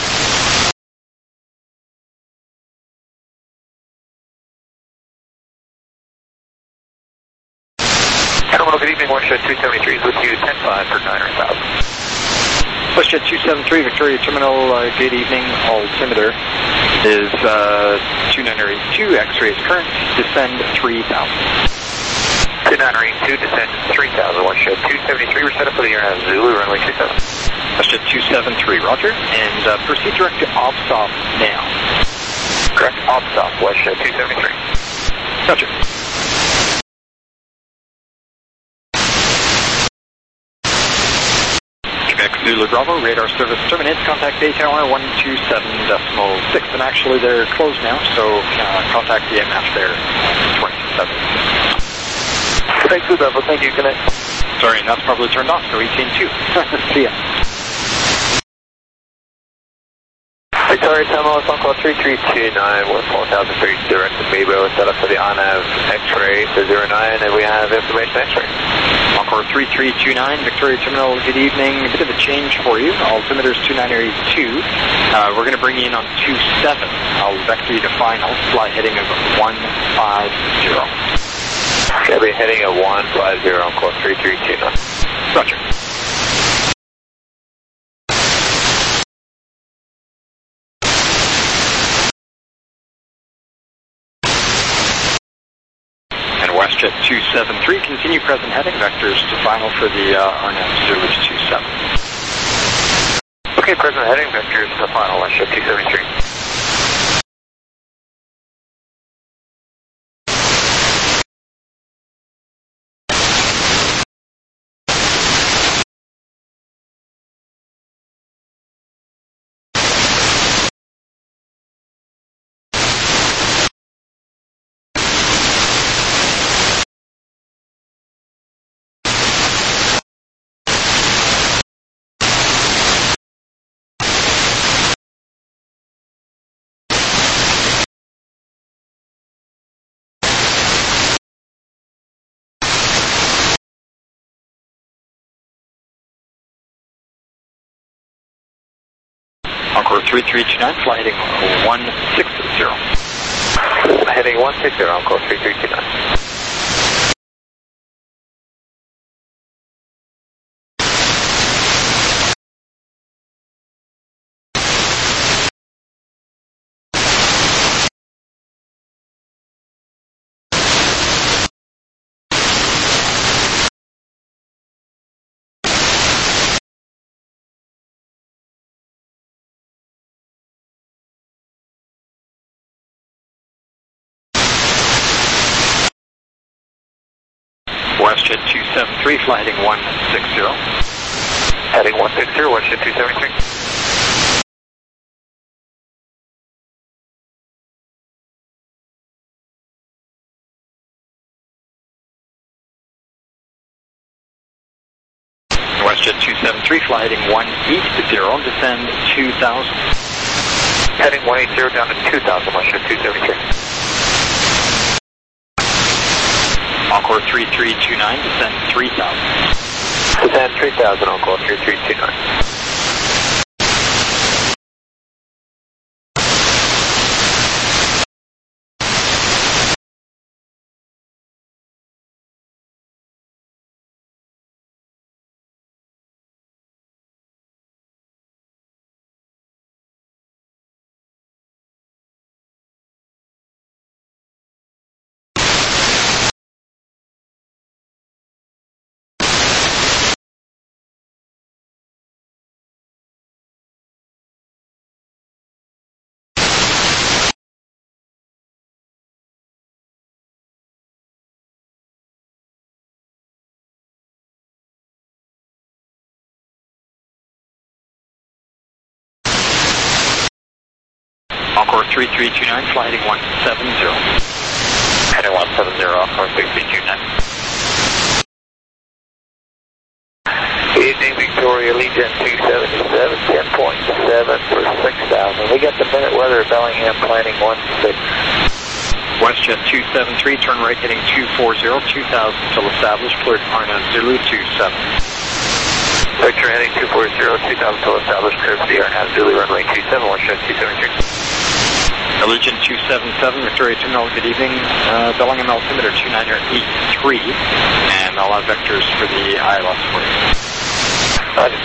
Hello, good evening, WestJet 273 is with you, 10-5 for 900,000. WestJet 273, Victoria Terminal, good evening. Altimeter is 2982, X-rays current, descend 3000. 2982, descend 3000, WestJet 273, we're set up for the air Zulu, runway 27. WestJet 273, roger, and proceed direct to OBSOF now. Correct, OBSOF, WestJet 273. Roger. Quebec Zulu Bravo, radar service terminates, contact Bay Tower 127.6, and actually they're closed now, so contact the MF there, 27. Quebec Zulu Bravo, thank you, good night. Sorry, and that's probably turned off, so 18.2. See ya. Victoria Terminal, phone call 3329 with 4000 feet direct to Mebo, set up for the ONAV X-ray to 09, and we have information X-ray. Encore 3329, Victoria Terminal, good evening. A bit of a change for you. Altimeter is 2982. We're going to bring you in on 27. I'll vector you to final. Fly heading of 150. Okay, be heading at 150, Encore 3329. Roger. WestJet 273, continue present heading, vectors to final for the RNAV Zulu 27. Okay, present heading, vectors to final, WestJet 273. Encore 3329, fly heading 160. Heading 160, Encore 3329. WestJet 273, fly heading 160. Heading 160, WestJet 273. WestJet 273, fly heading 180, descend 2000. Heading 180 down to 2000, WestJet 273. Encore 3329, descend 3000. Descend 3000, Encore 3329. Encore 3329, flight heading 170. Heading 170, Encore 3329. Evening, Victoria, Legion 277, 10.7 for 6,000. We got the minute weather, Bellingham, planning 16. WestJet 273, turn right heading 240, 2000 still established, cleared RNAV Zulu 27. Victor heading 240, 2000 still established, cleared for the RNAV Zulu runway 27, WestJet 273. Allegiant 277, Victoria Terminal, good evening. Bellingham altimeter 2983, and I'll have vectors for the ILS for you. Roger.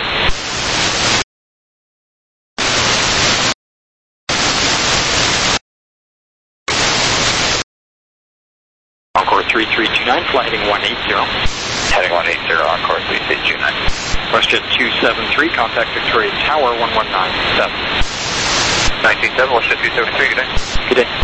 Encore 3329, flight heading 180. Heading 180, Encore 3329. WestJet 273, contact Victoria Tower 1197. 197, WestJet 273, good day. Good day.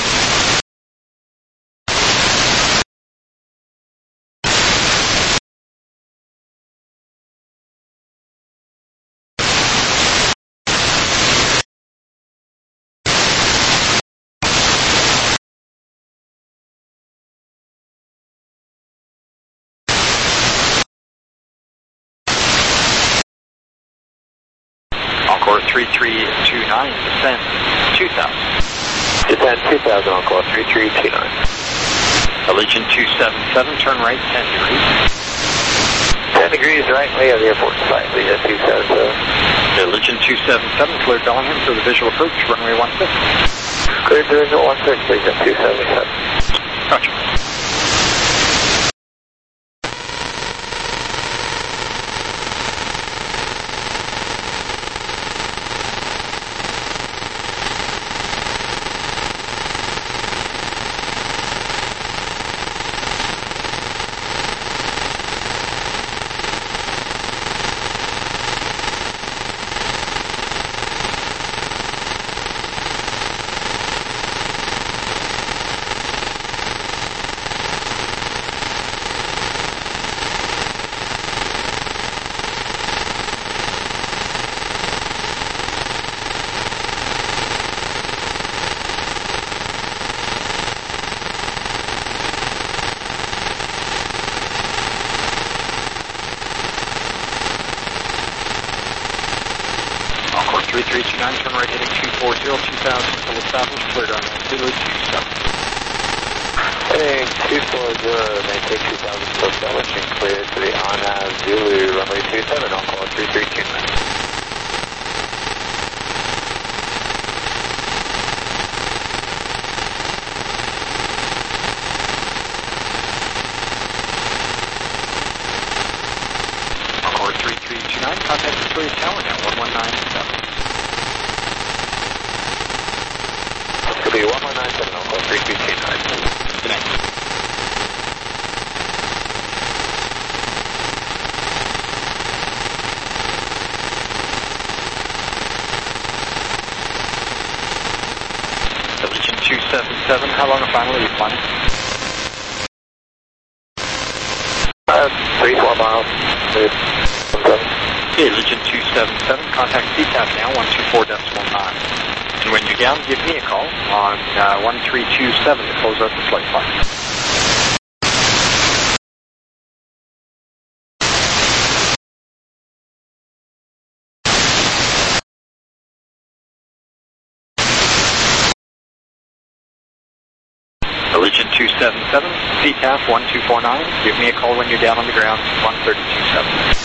Encore 3329, descend 2000. Descend 2000, Encore 3329. Allegiant 277, turn right 10 degrees. 10 degrees right, we have the airport site, Legion 277. Allegiant 277, cleared Bellingham for the visual approach, runway 16. Cleared to visual 16, Legion 277. Gotcha. Encore 3329, turn right heading 240, 2000 still established, cleared on Zulu 27. Heading 240, maintain 2000 still established and cleared to the RNAV Zulu runway 27, Encore 3329. Encore 3329, contact Victoria Tower now 1197. This will be 1197, Encore 3329. Good night. Allegiant 277, how long a final are you planning? 3-4 miles. Okay, Allegiant 277, contact CTAP now 124.9. And when you're down, give me a call on 1327 to close out the flight plan. Allegiant 277, CTAP 1249. Give me a call when you're down on the ground, 1327.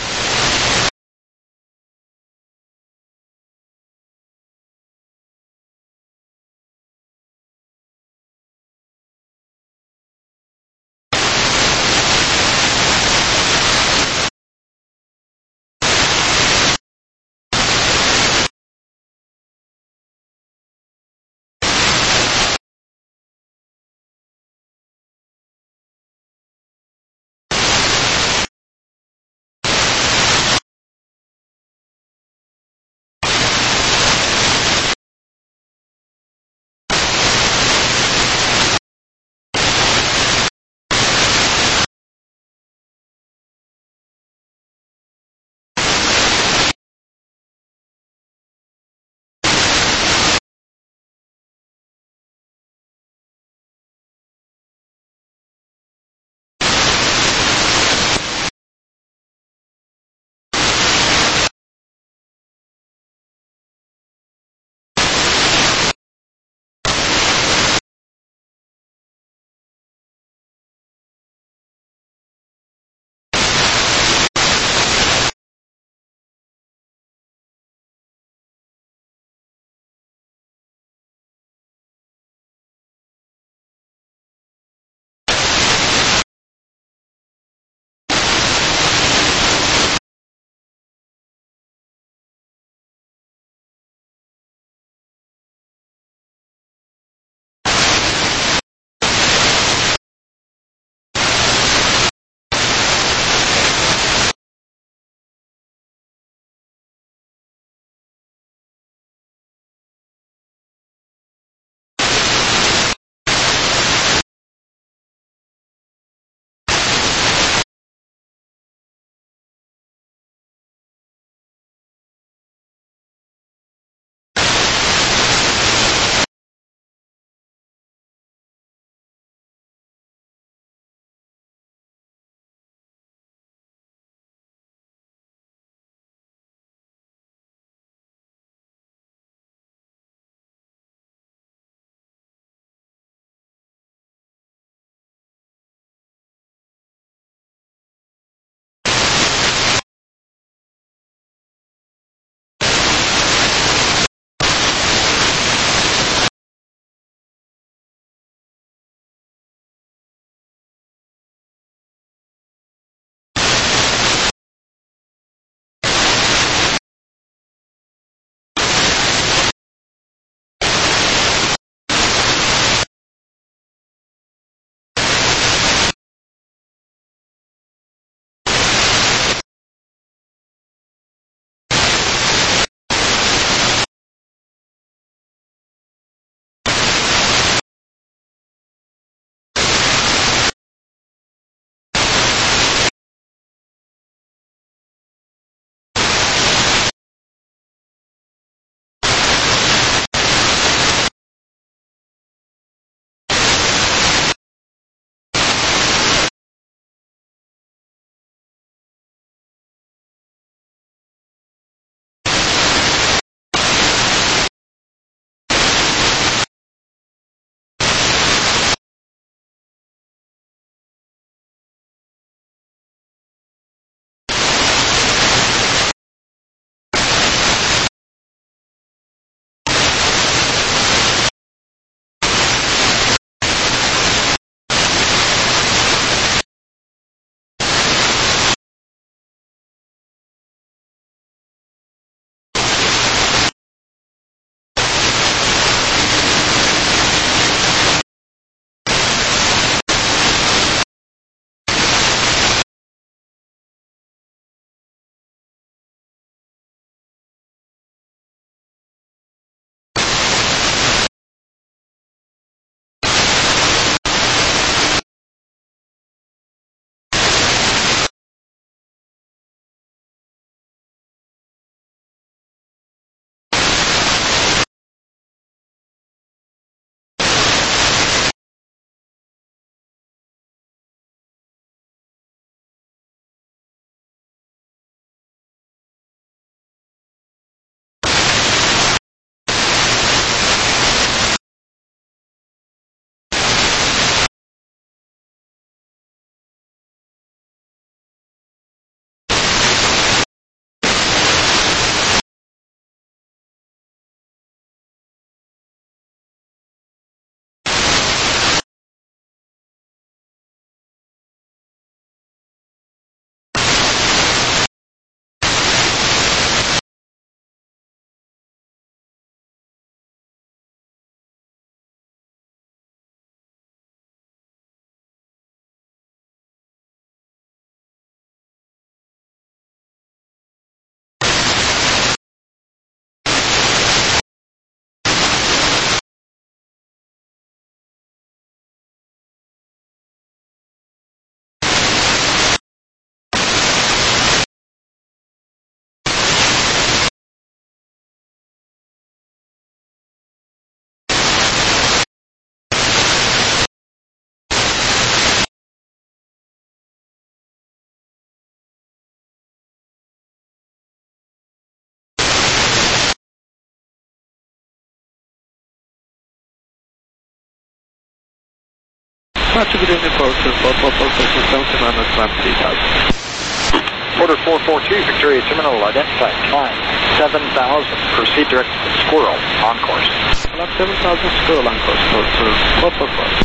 Roger, good evening, folks. It's 444 on the climb 3000. Order 442, Victoria Terminal, identified climb 7,000. Proceed direct to Squirrel, on course. Climb 7,000 Squirrel on course, code for 444.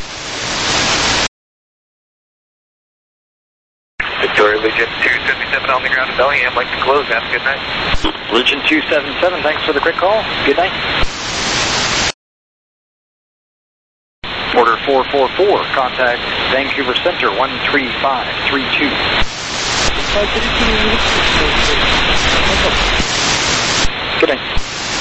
Victoria Legion 277 on the ground in Bellingham. Like to close. Have a good night. Legion 277, thanks for the quick call. Good night. Order 444, contact Vancouver Center 13532. Good night.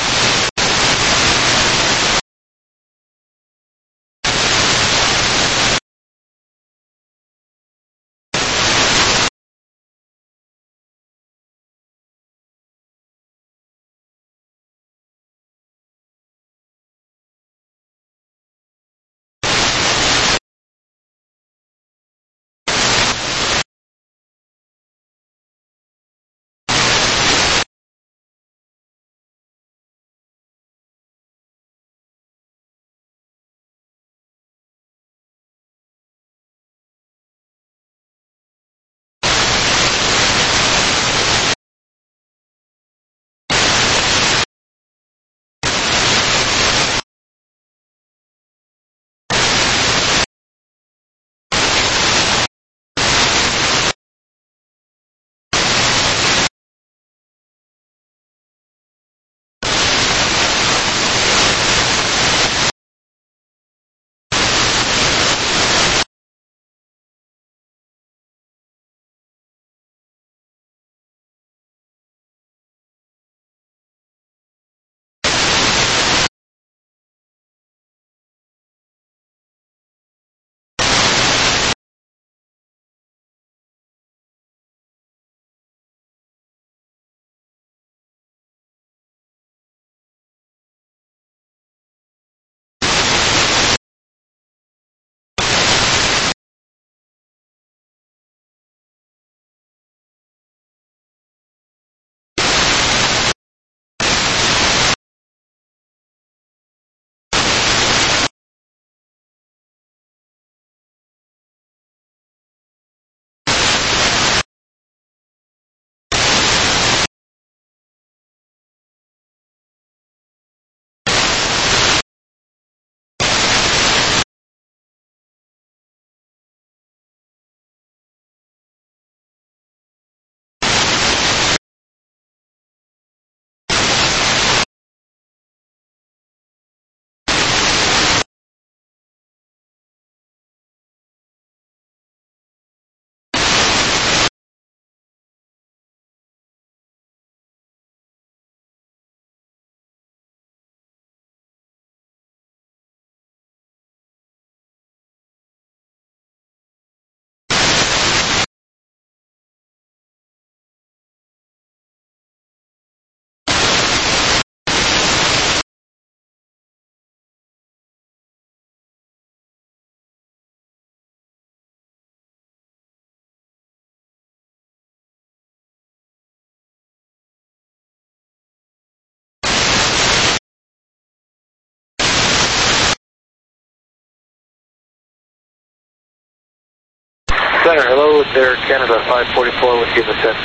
Center, hello, it's Air Canada 544 with you in the set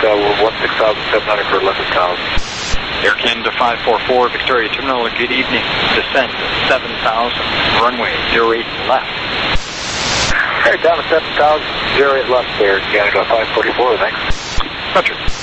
16,700 for 11,000. Air Canada 544, Victoria Terminal, good evening. Descent 7,000, runway 08 left. Hey, down to 7,000, 08 left there, Canada 544, thanks. Roger.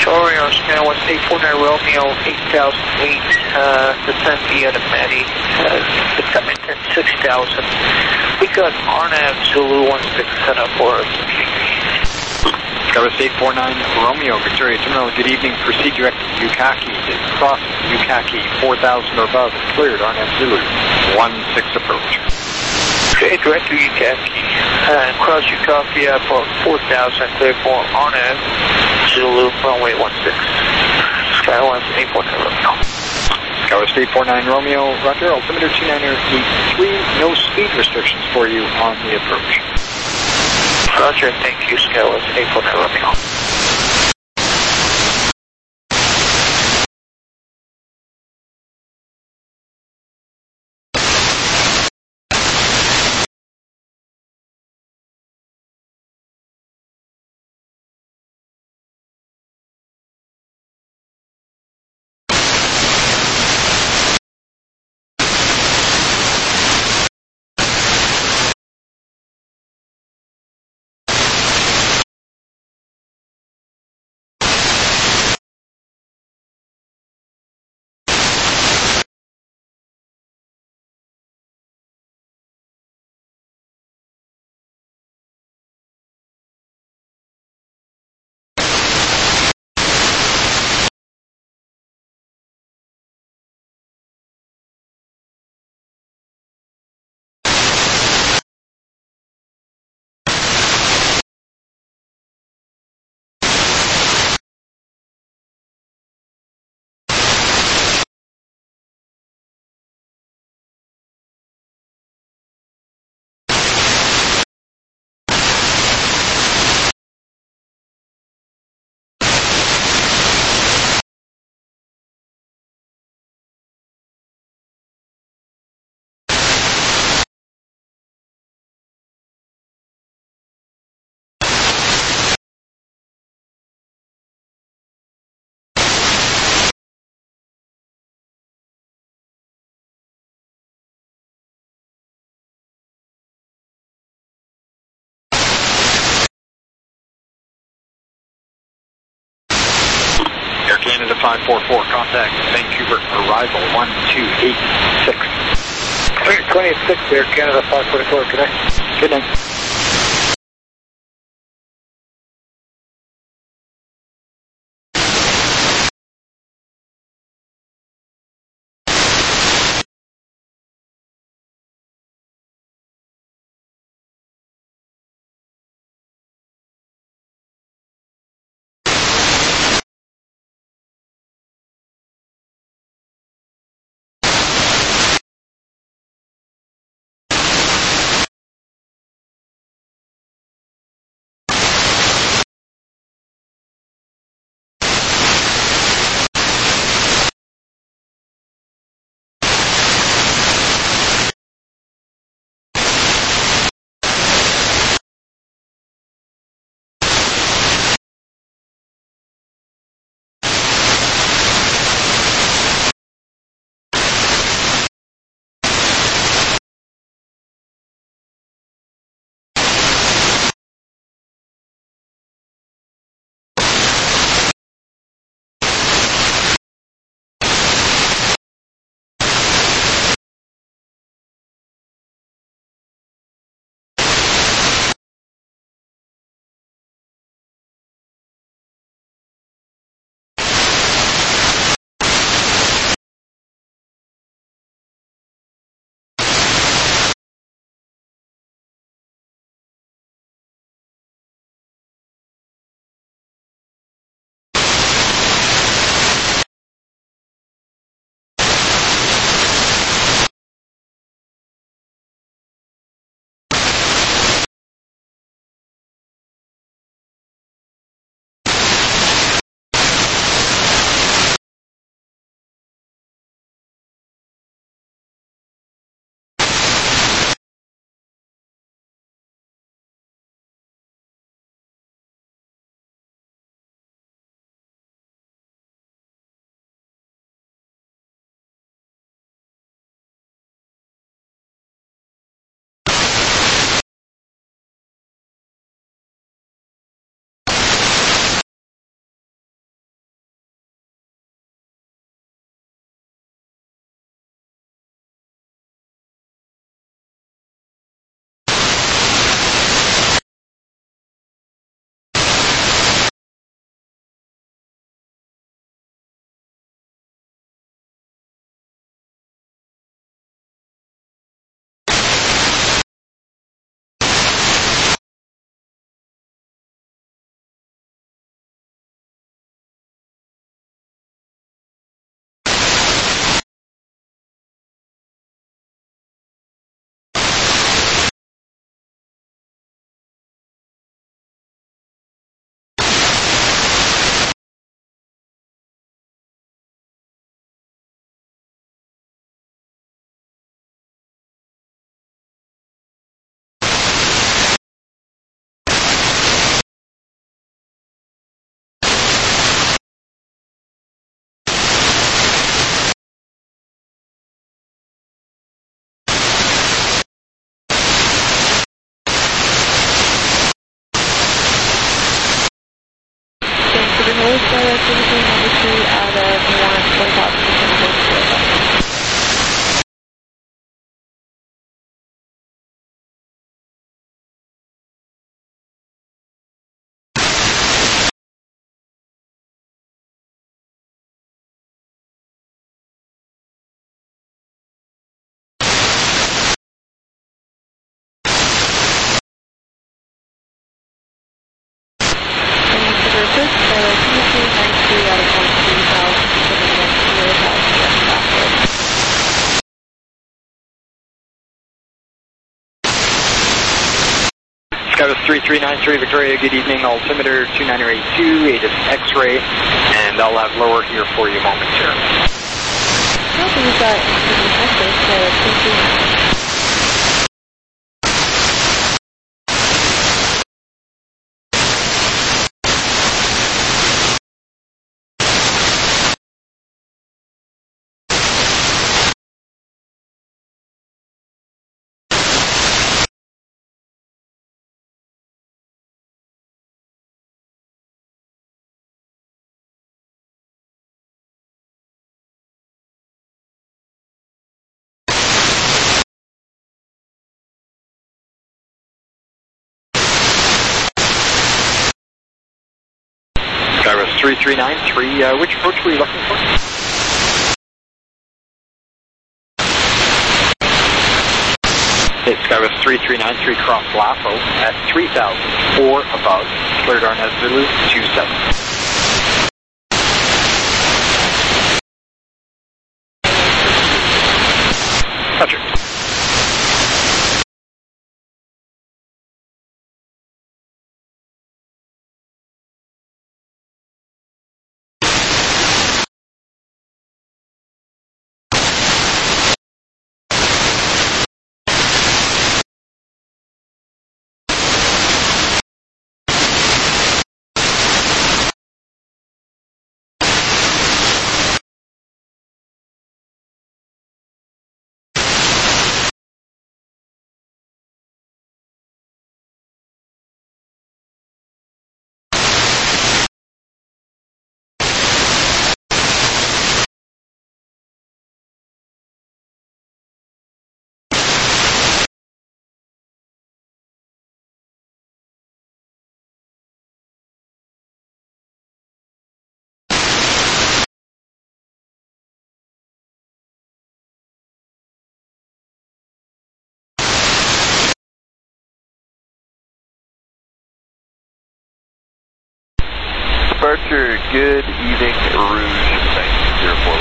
Sorry, our scan was 849 Romeo 8008, descend via the Maddie, descent 6000. We got RNAV Zulu 16 set up for us. Travis 849 Romeo, Victoria Terminal, good evening. Proceed direct to Yukaki. Cross Yukaki, 4,000 or above. Cleared, RNAV Zulu 16 approach. Okay, direct to Yukaki. Cross Yukaki for 4,000, clear for RNAV Zulu runway 16. Skywest 849 Romeo. Skywest 849 Romeo, roger. Altimeter 2983, no speed restrictions for you on the approach. Roger, thank you, Skywest 849 Romeo. Air Canada 544, contact Vancouver, arrival 1286. 26, Air Canada 544, good night. Good night. Hello, Skywest 3393 out of 1,000. Skywest 3393 Victoria, good evening. Altimeter 2982, ATIS X-ray, and I'll have lower here for you momentarily. Okay, we've got Texas, 339. Skywest 3393, which approach were you looking for? Okay, Skywest 3393 cross LAFO at 3,000, 4 above, cleared Arnett Zulu 27. Roger. Departure, good evening, Rouge 1904,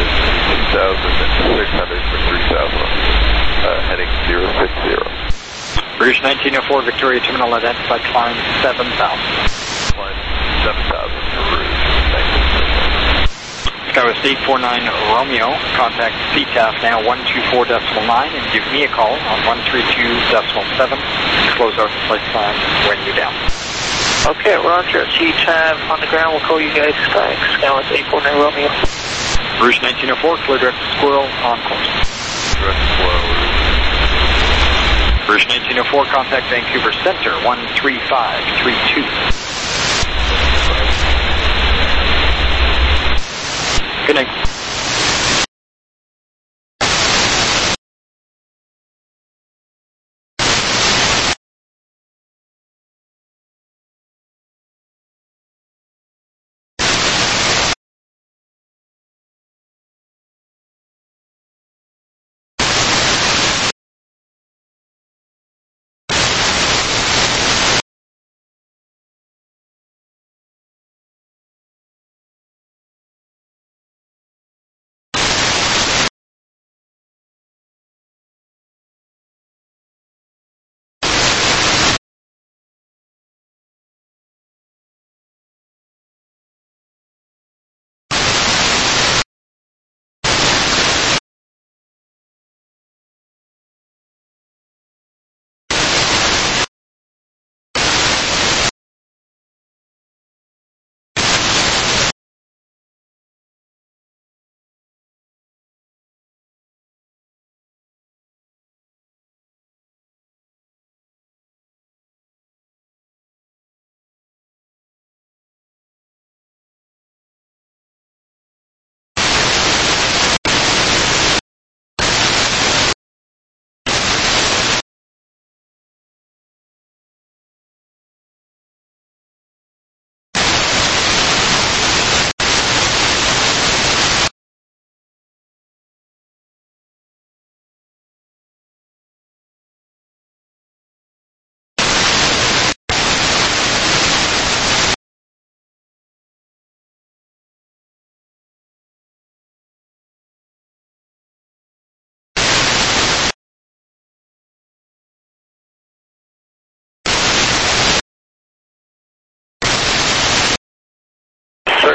2,600 for 3,000, heading 060. Rouge 1904 Victoria Terminal identified climb 7,000. Climb 7,000 for Rouge 1904. Skywest 849 Romeo, contact CTAF now 124.9 and give me a call on 132.7 to close out the flight plan when you're down. Okay, Roger. CTAF on the ground. We'll call you guys back. Skywest 849 Romeo. Rouge 1904, clear direct to Squirrel on course. Direct flow. Rouge 1904, contact Vancouver Center 13532. Good night.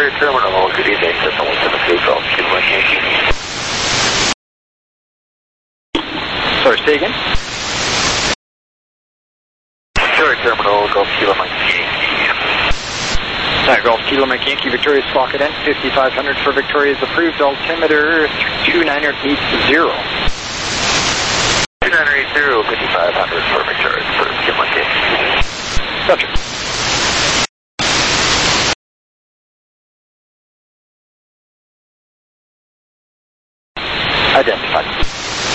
Victoria Terminal, good evening. This is 172 Golf Kilo Yankee. Sorry, say again? Victoria Terminal, Golf Kilo Yankee. Golf Kilo Mike Yankee, Victoria's clock at end, 5500 for Victoria's approved, altimeter 2980. 2980, 5500 for Victoria's approved, Kilo Yankee. Gotcha. Identified.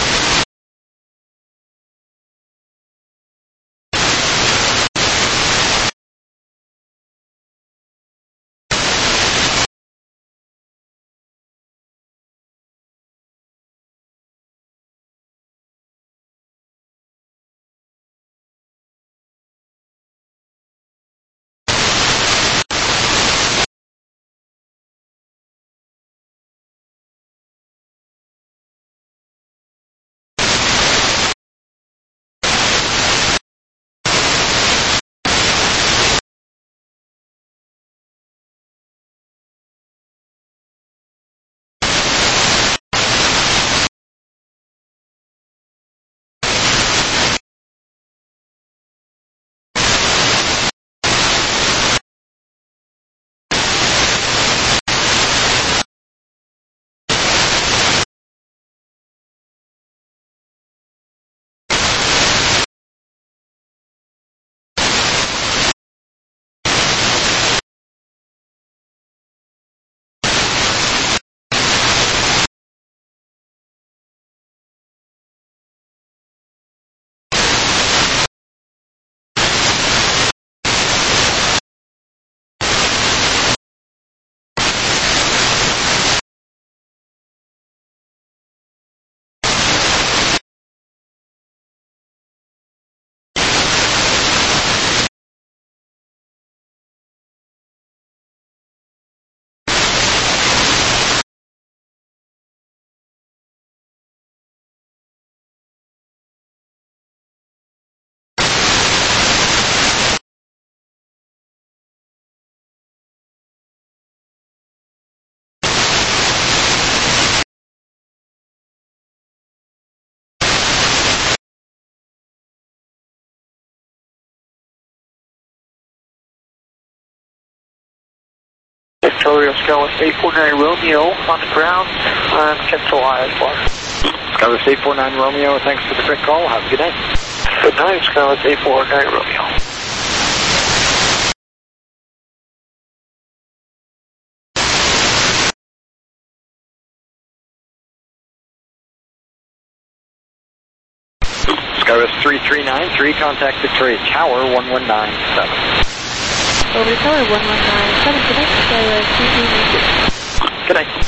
Victoria Skywest 849 Romeo on the ground on Kensal ISR. Skywest 849 Romeo, thanks for the quick call. Have a good night. Good night, Skywest 849 Romeo. Skywest 3393, contact Victoria Tower 1197. Over tower 1197, connect Skywest 3393. Good night.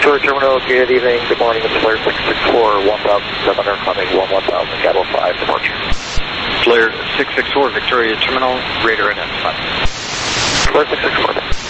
Victoria Terminal, good evening, good morning, it's Flare 664, 1,700, coming 1,000, Gable 5, departure. Flare 664, Victoria Terminal, radar and S5. Flare 664.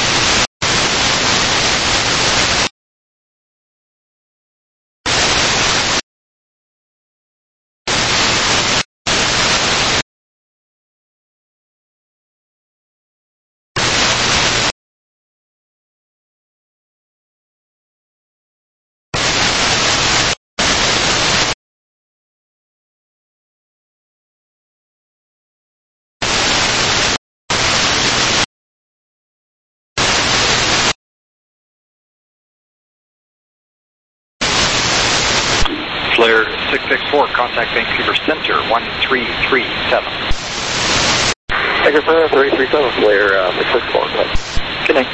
Flare 664, contact Vancouver Center, 1337. Vancouver 337, Flare 664. Good night.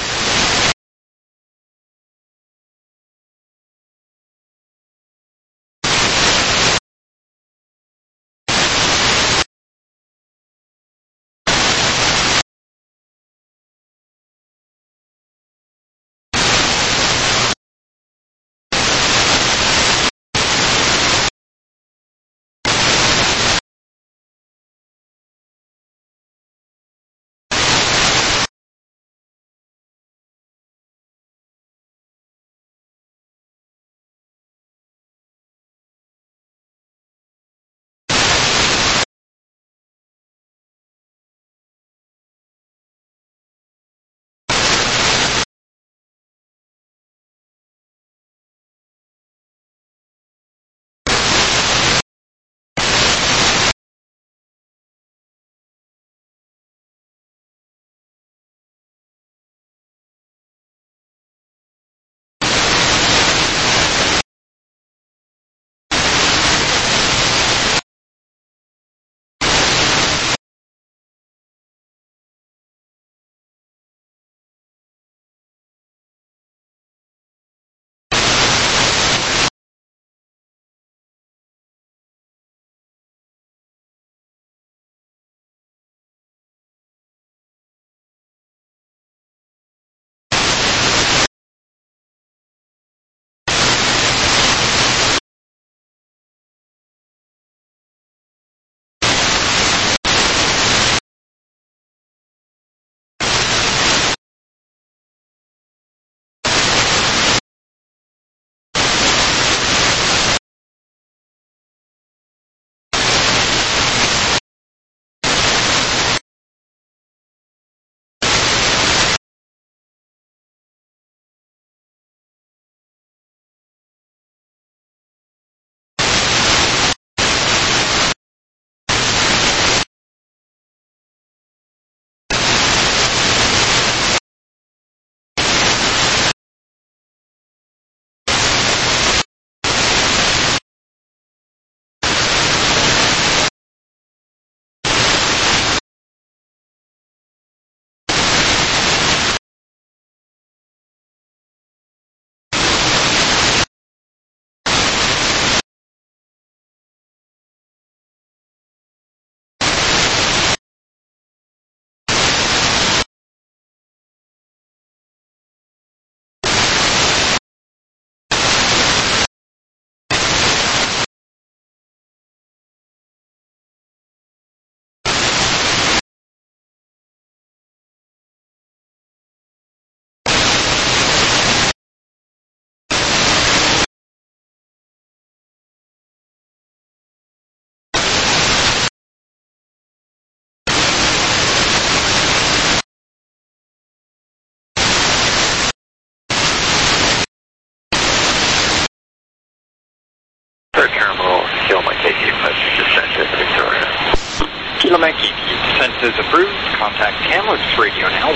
Kilo Mike descent is approved. Contact Kamloops Radio now,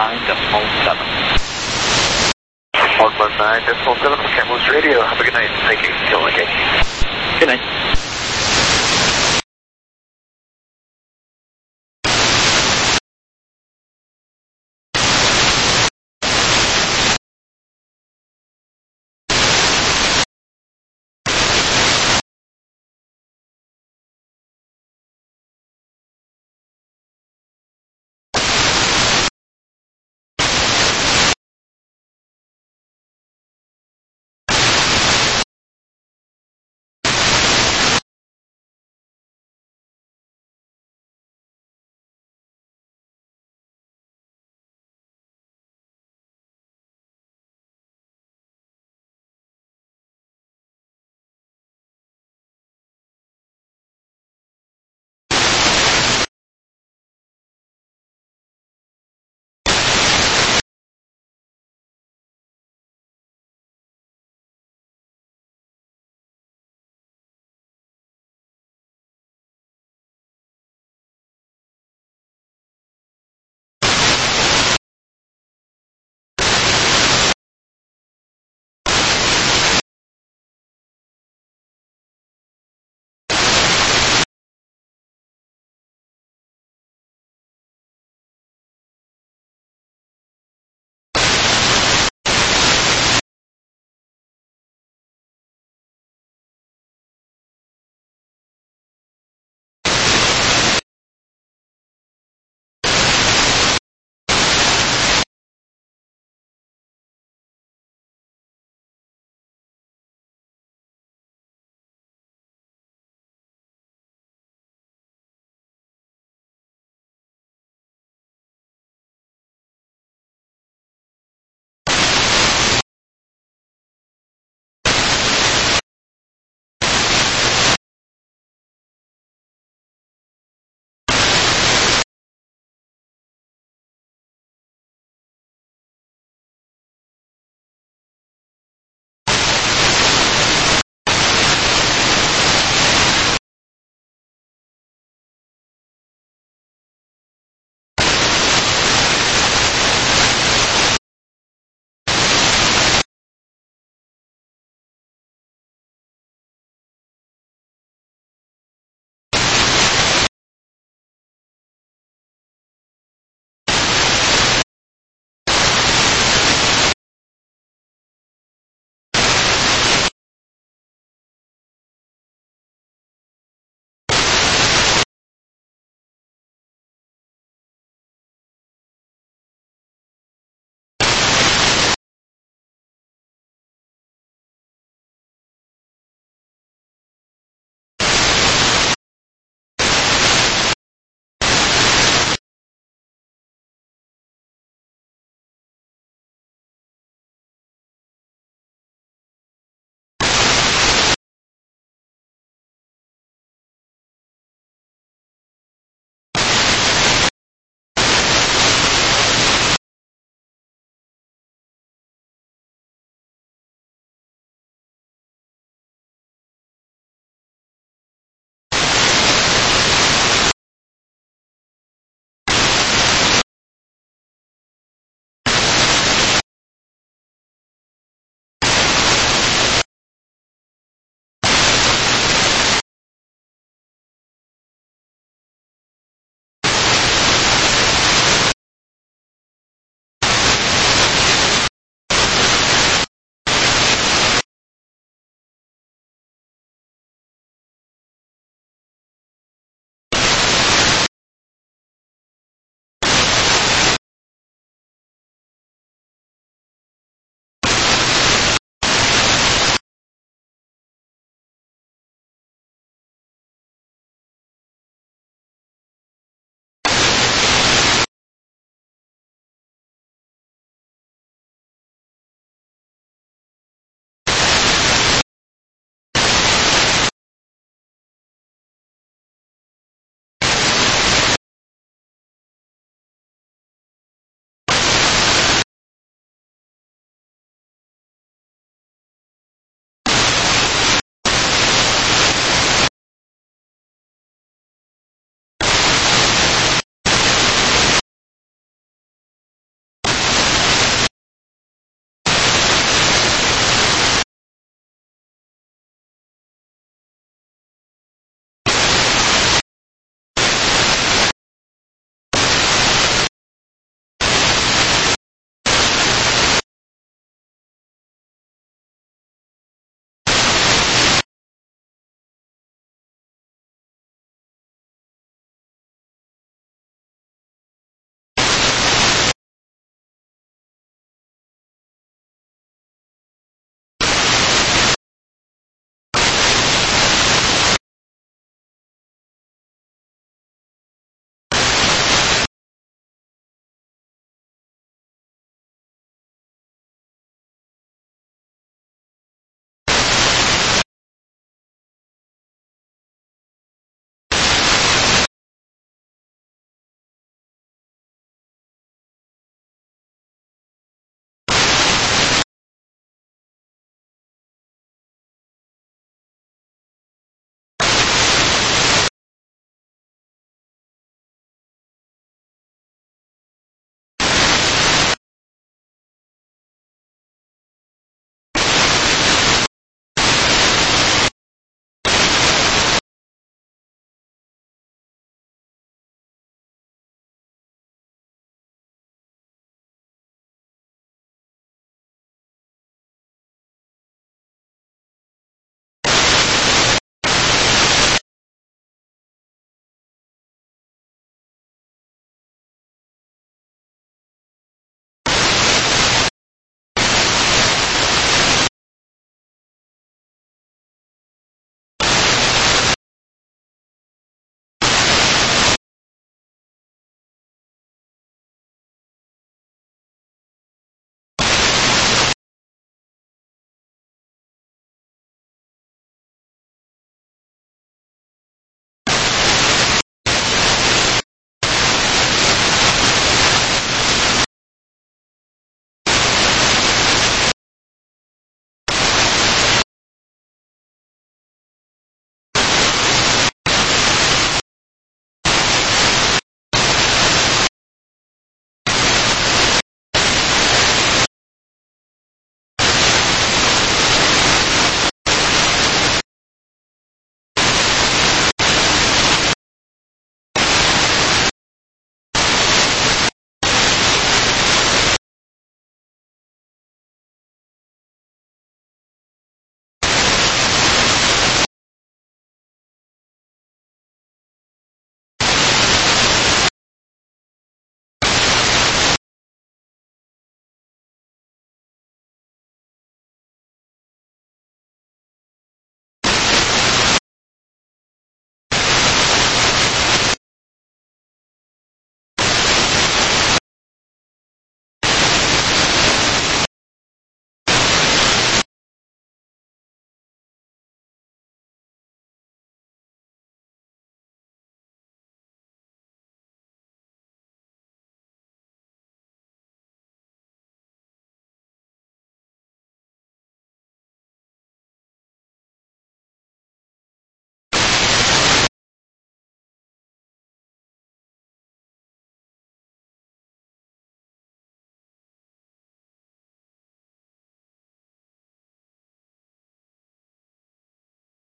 119.7. 119.7 Kamloops Radio. Have a good night. Thank you. Kilo Mike. Good night.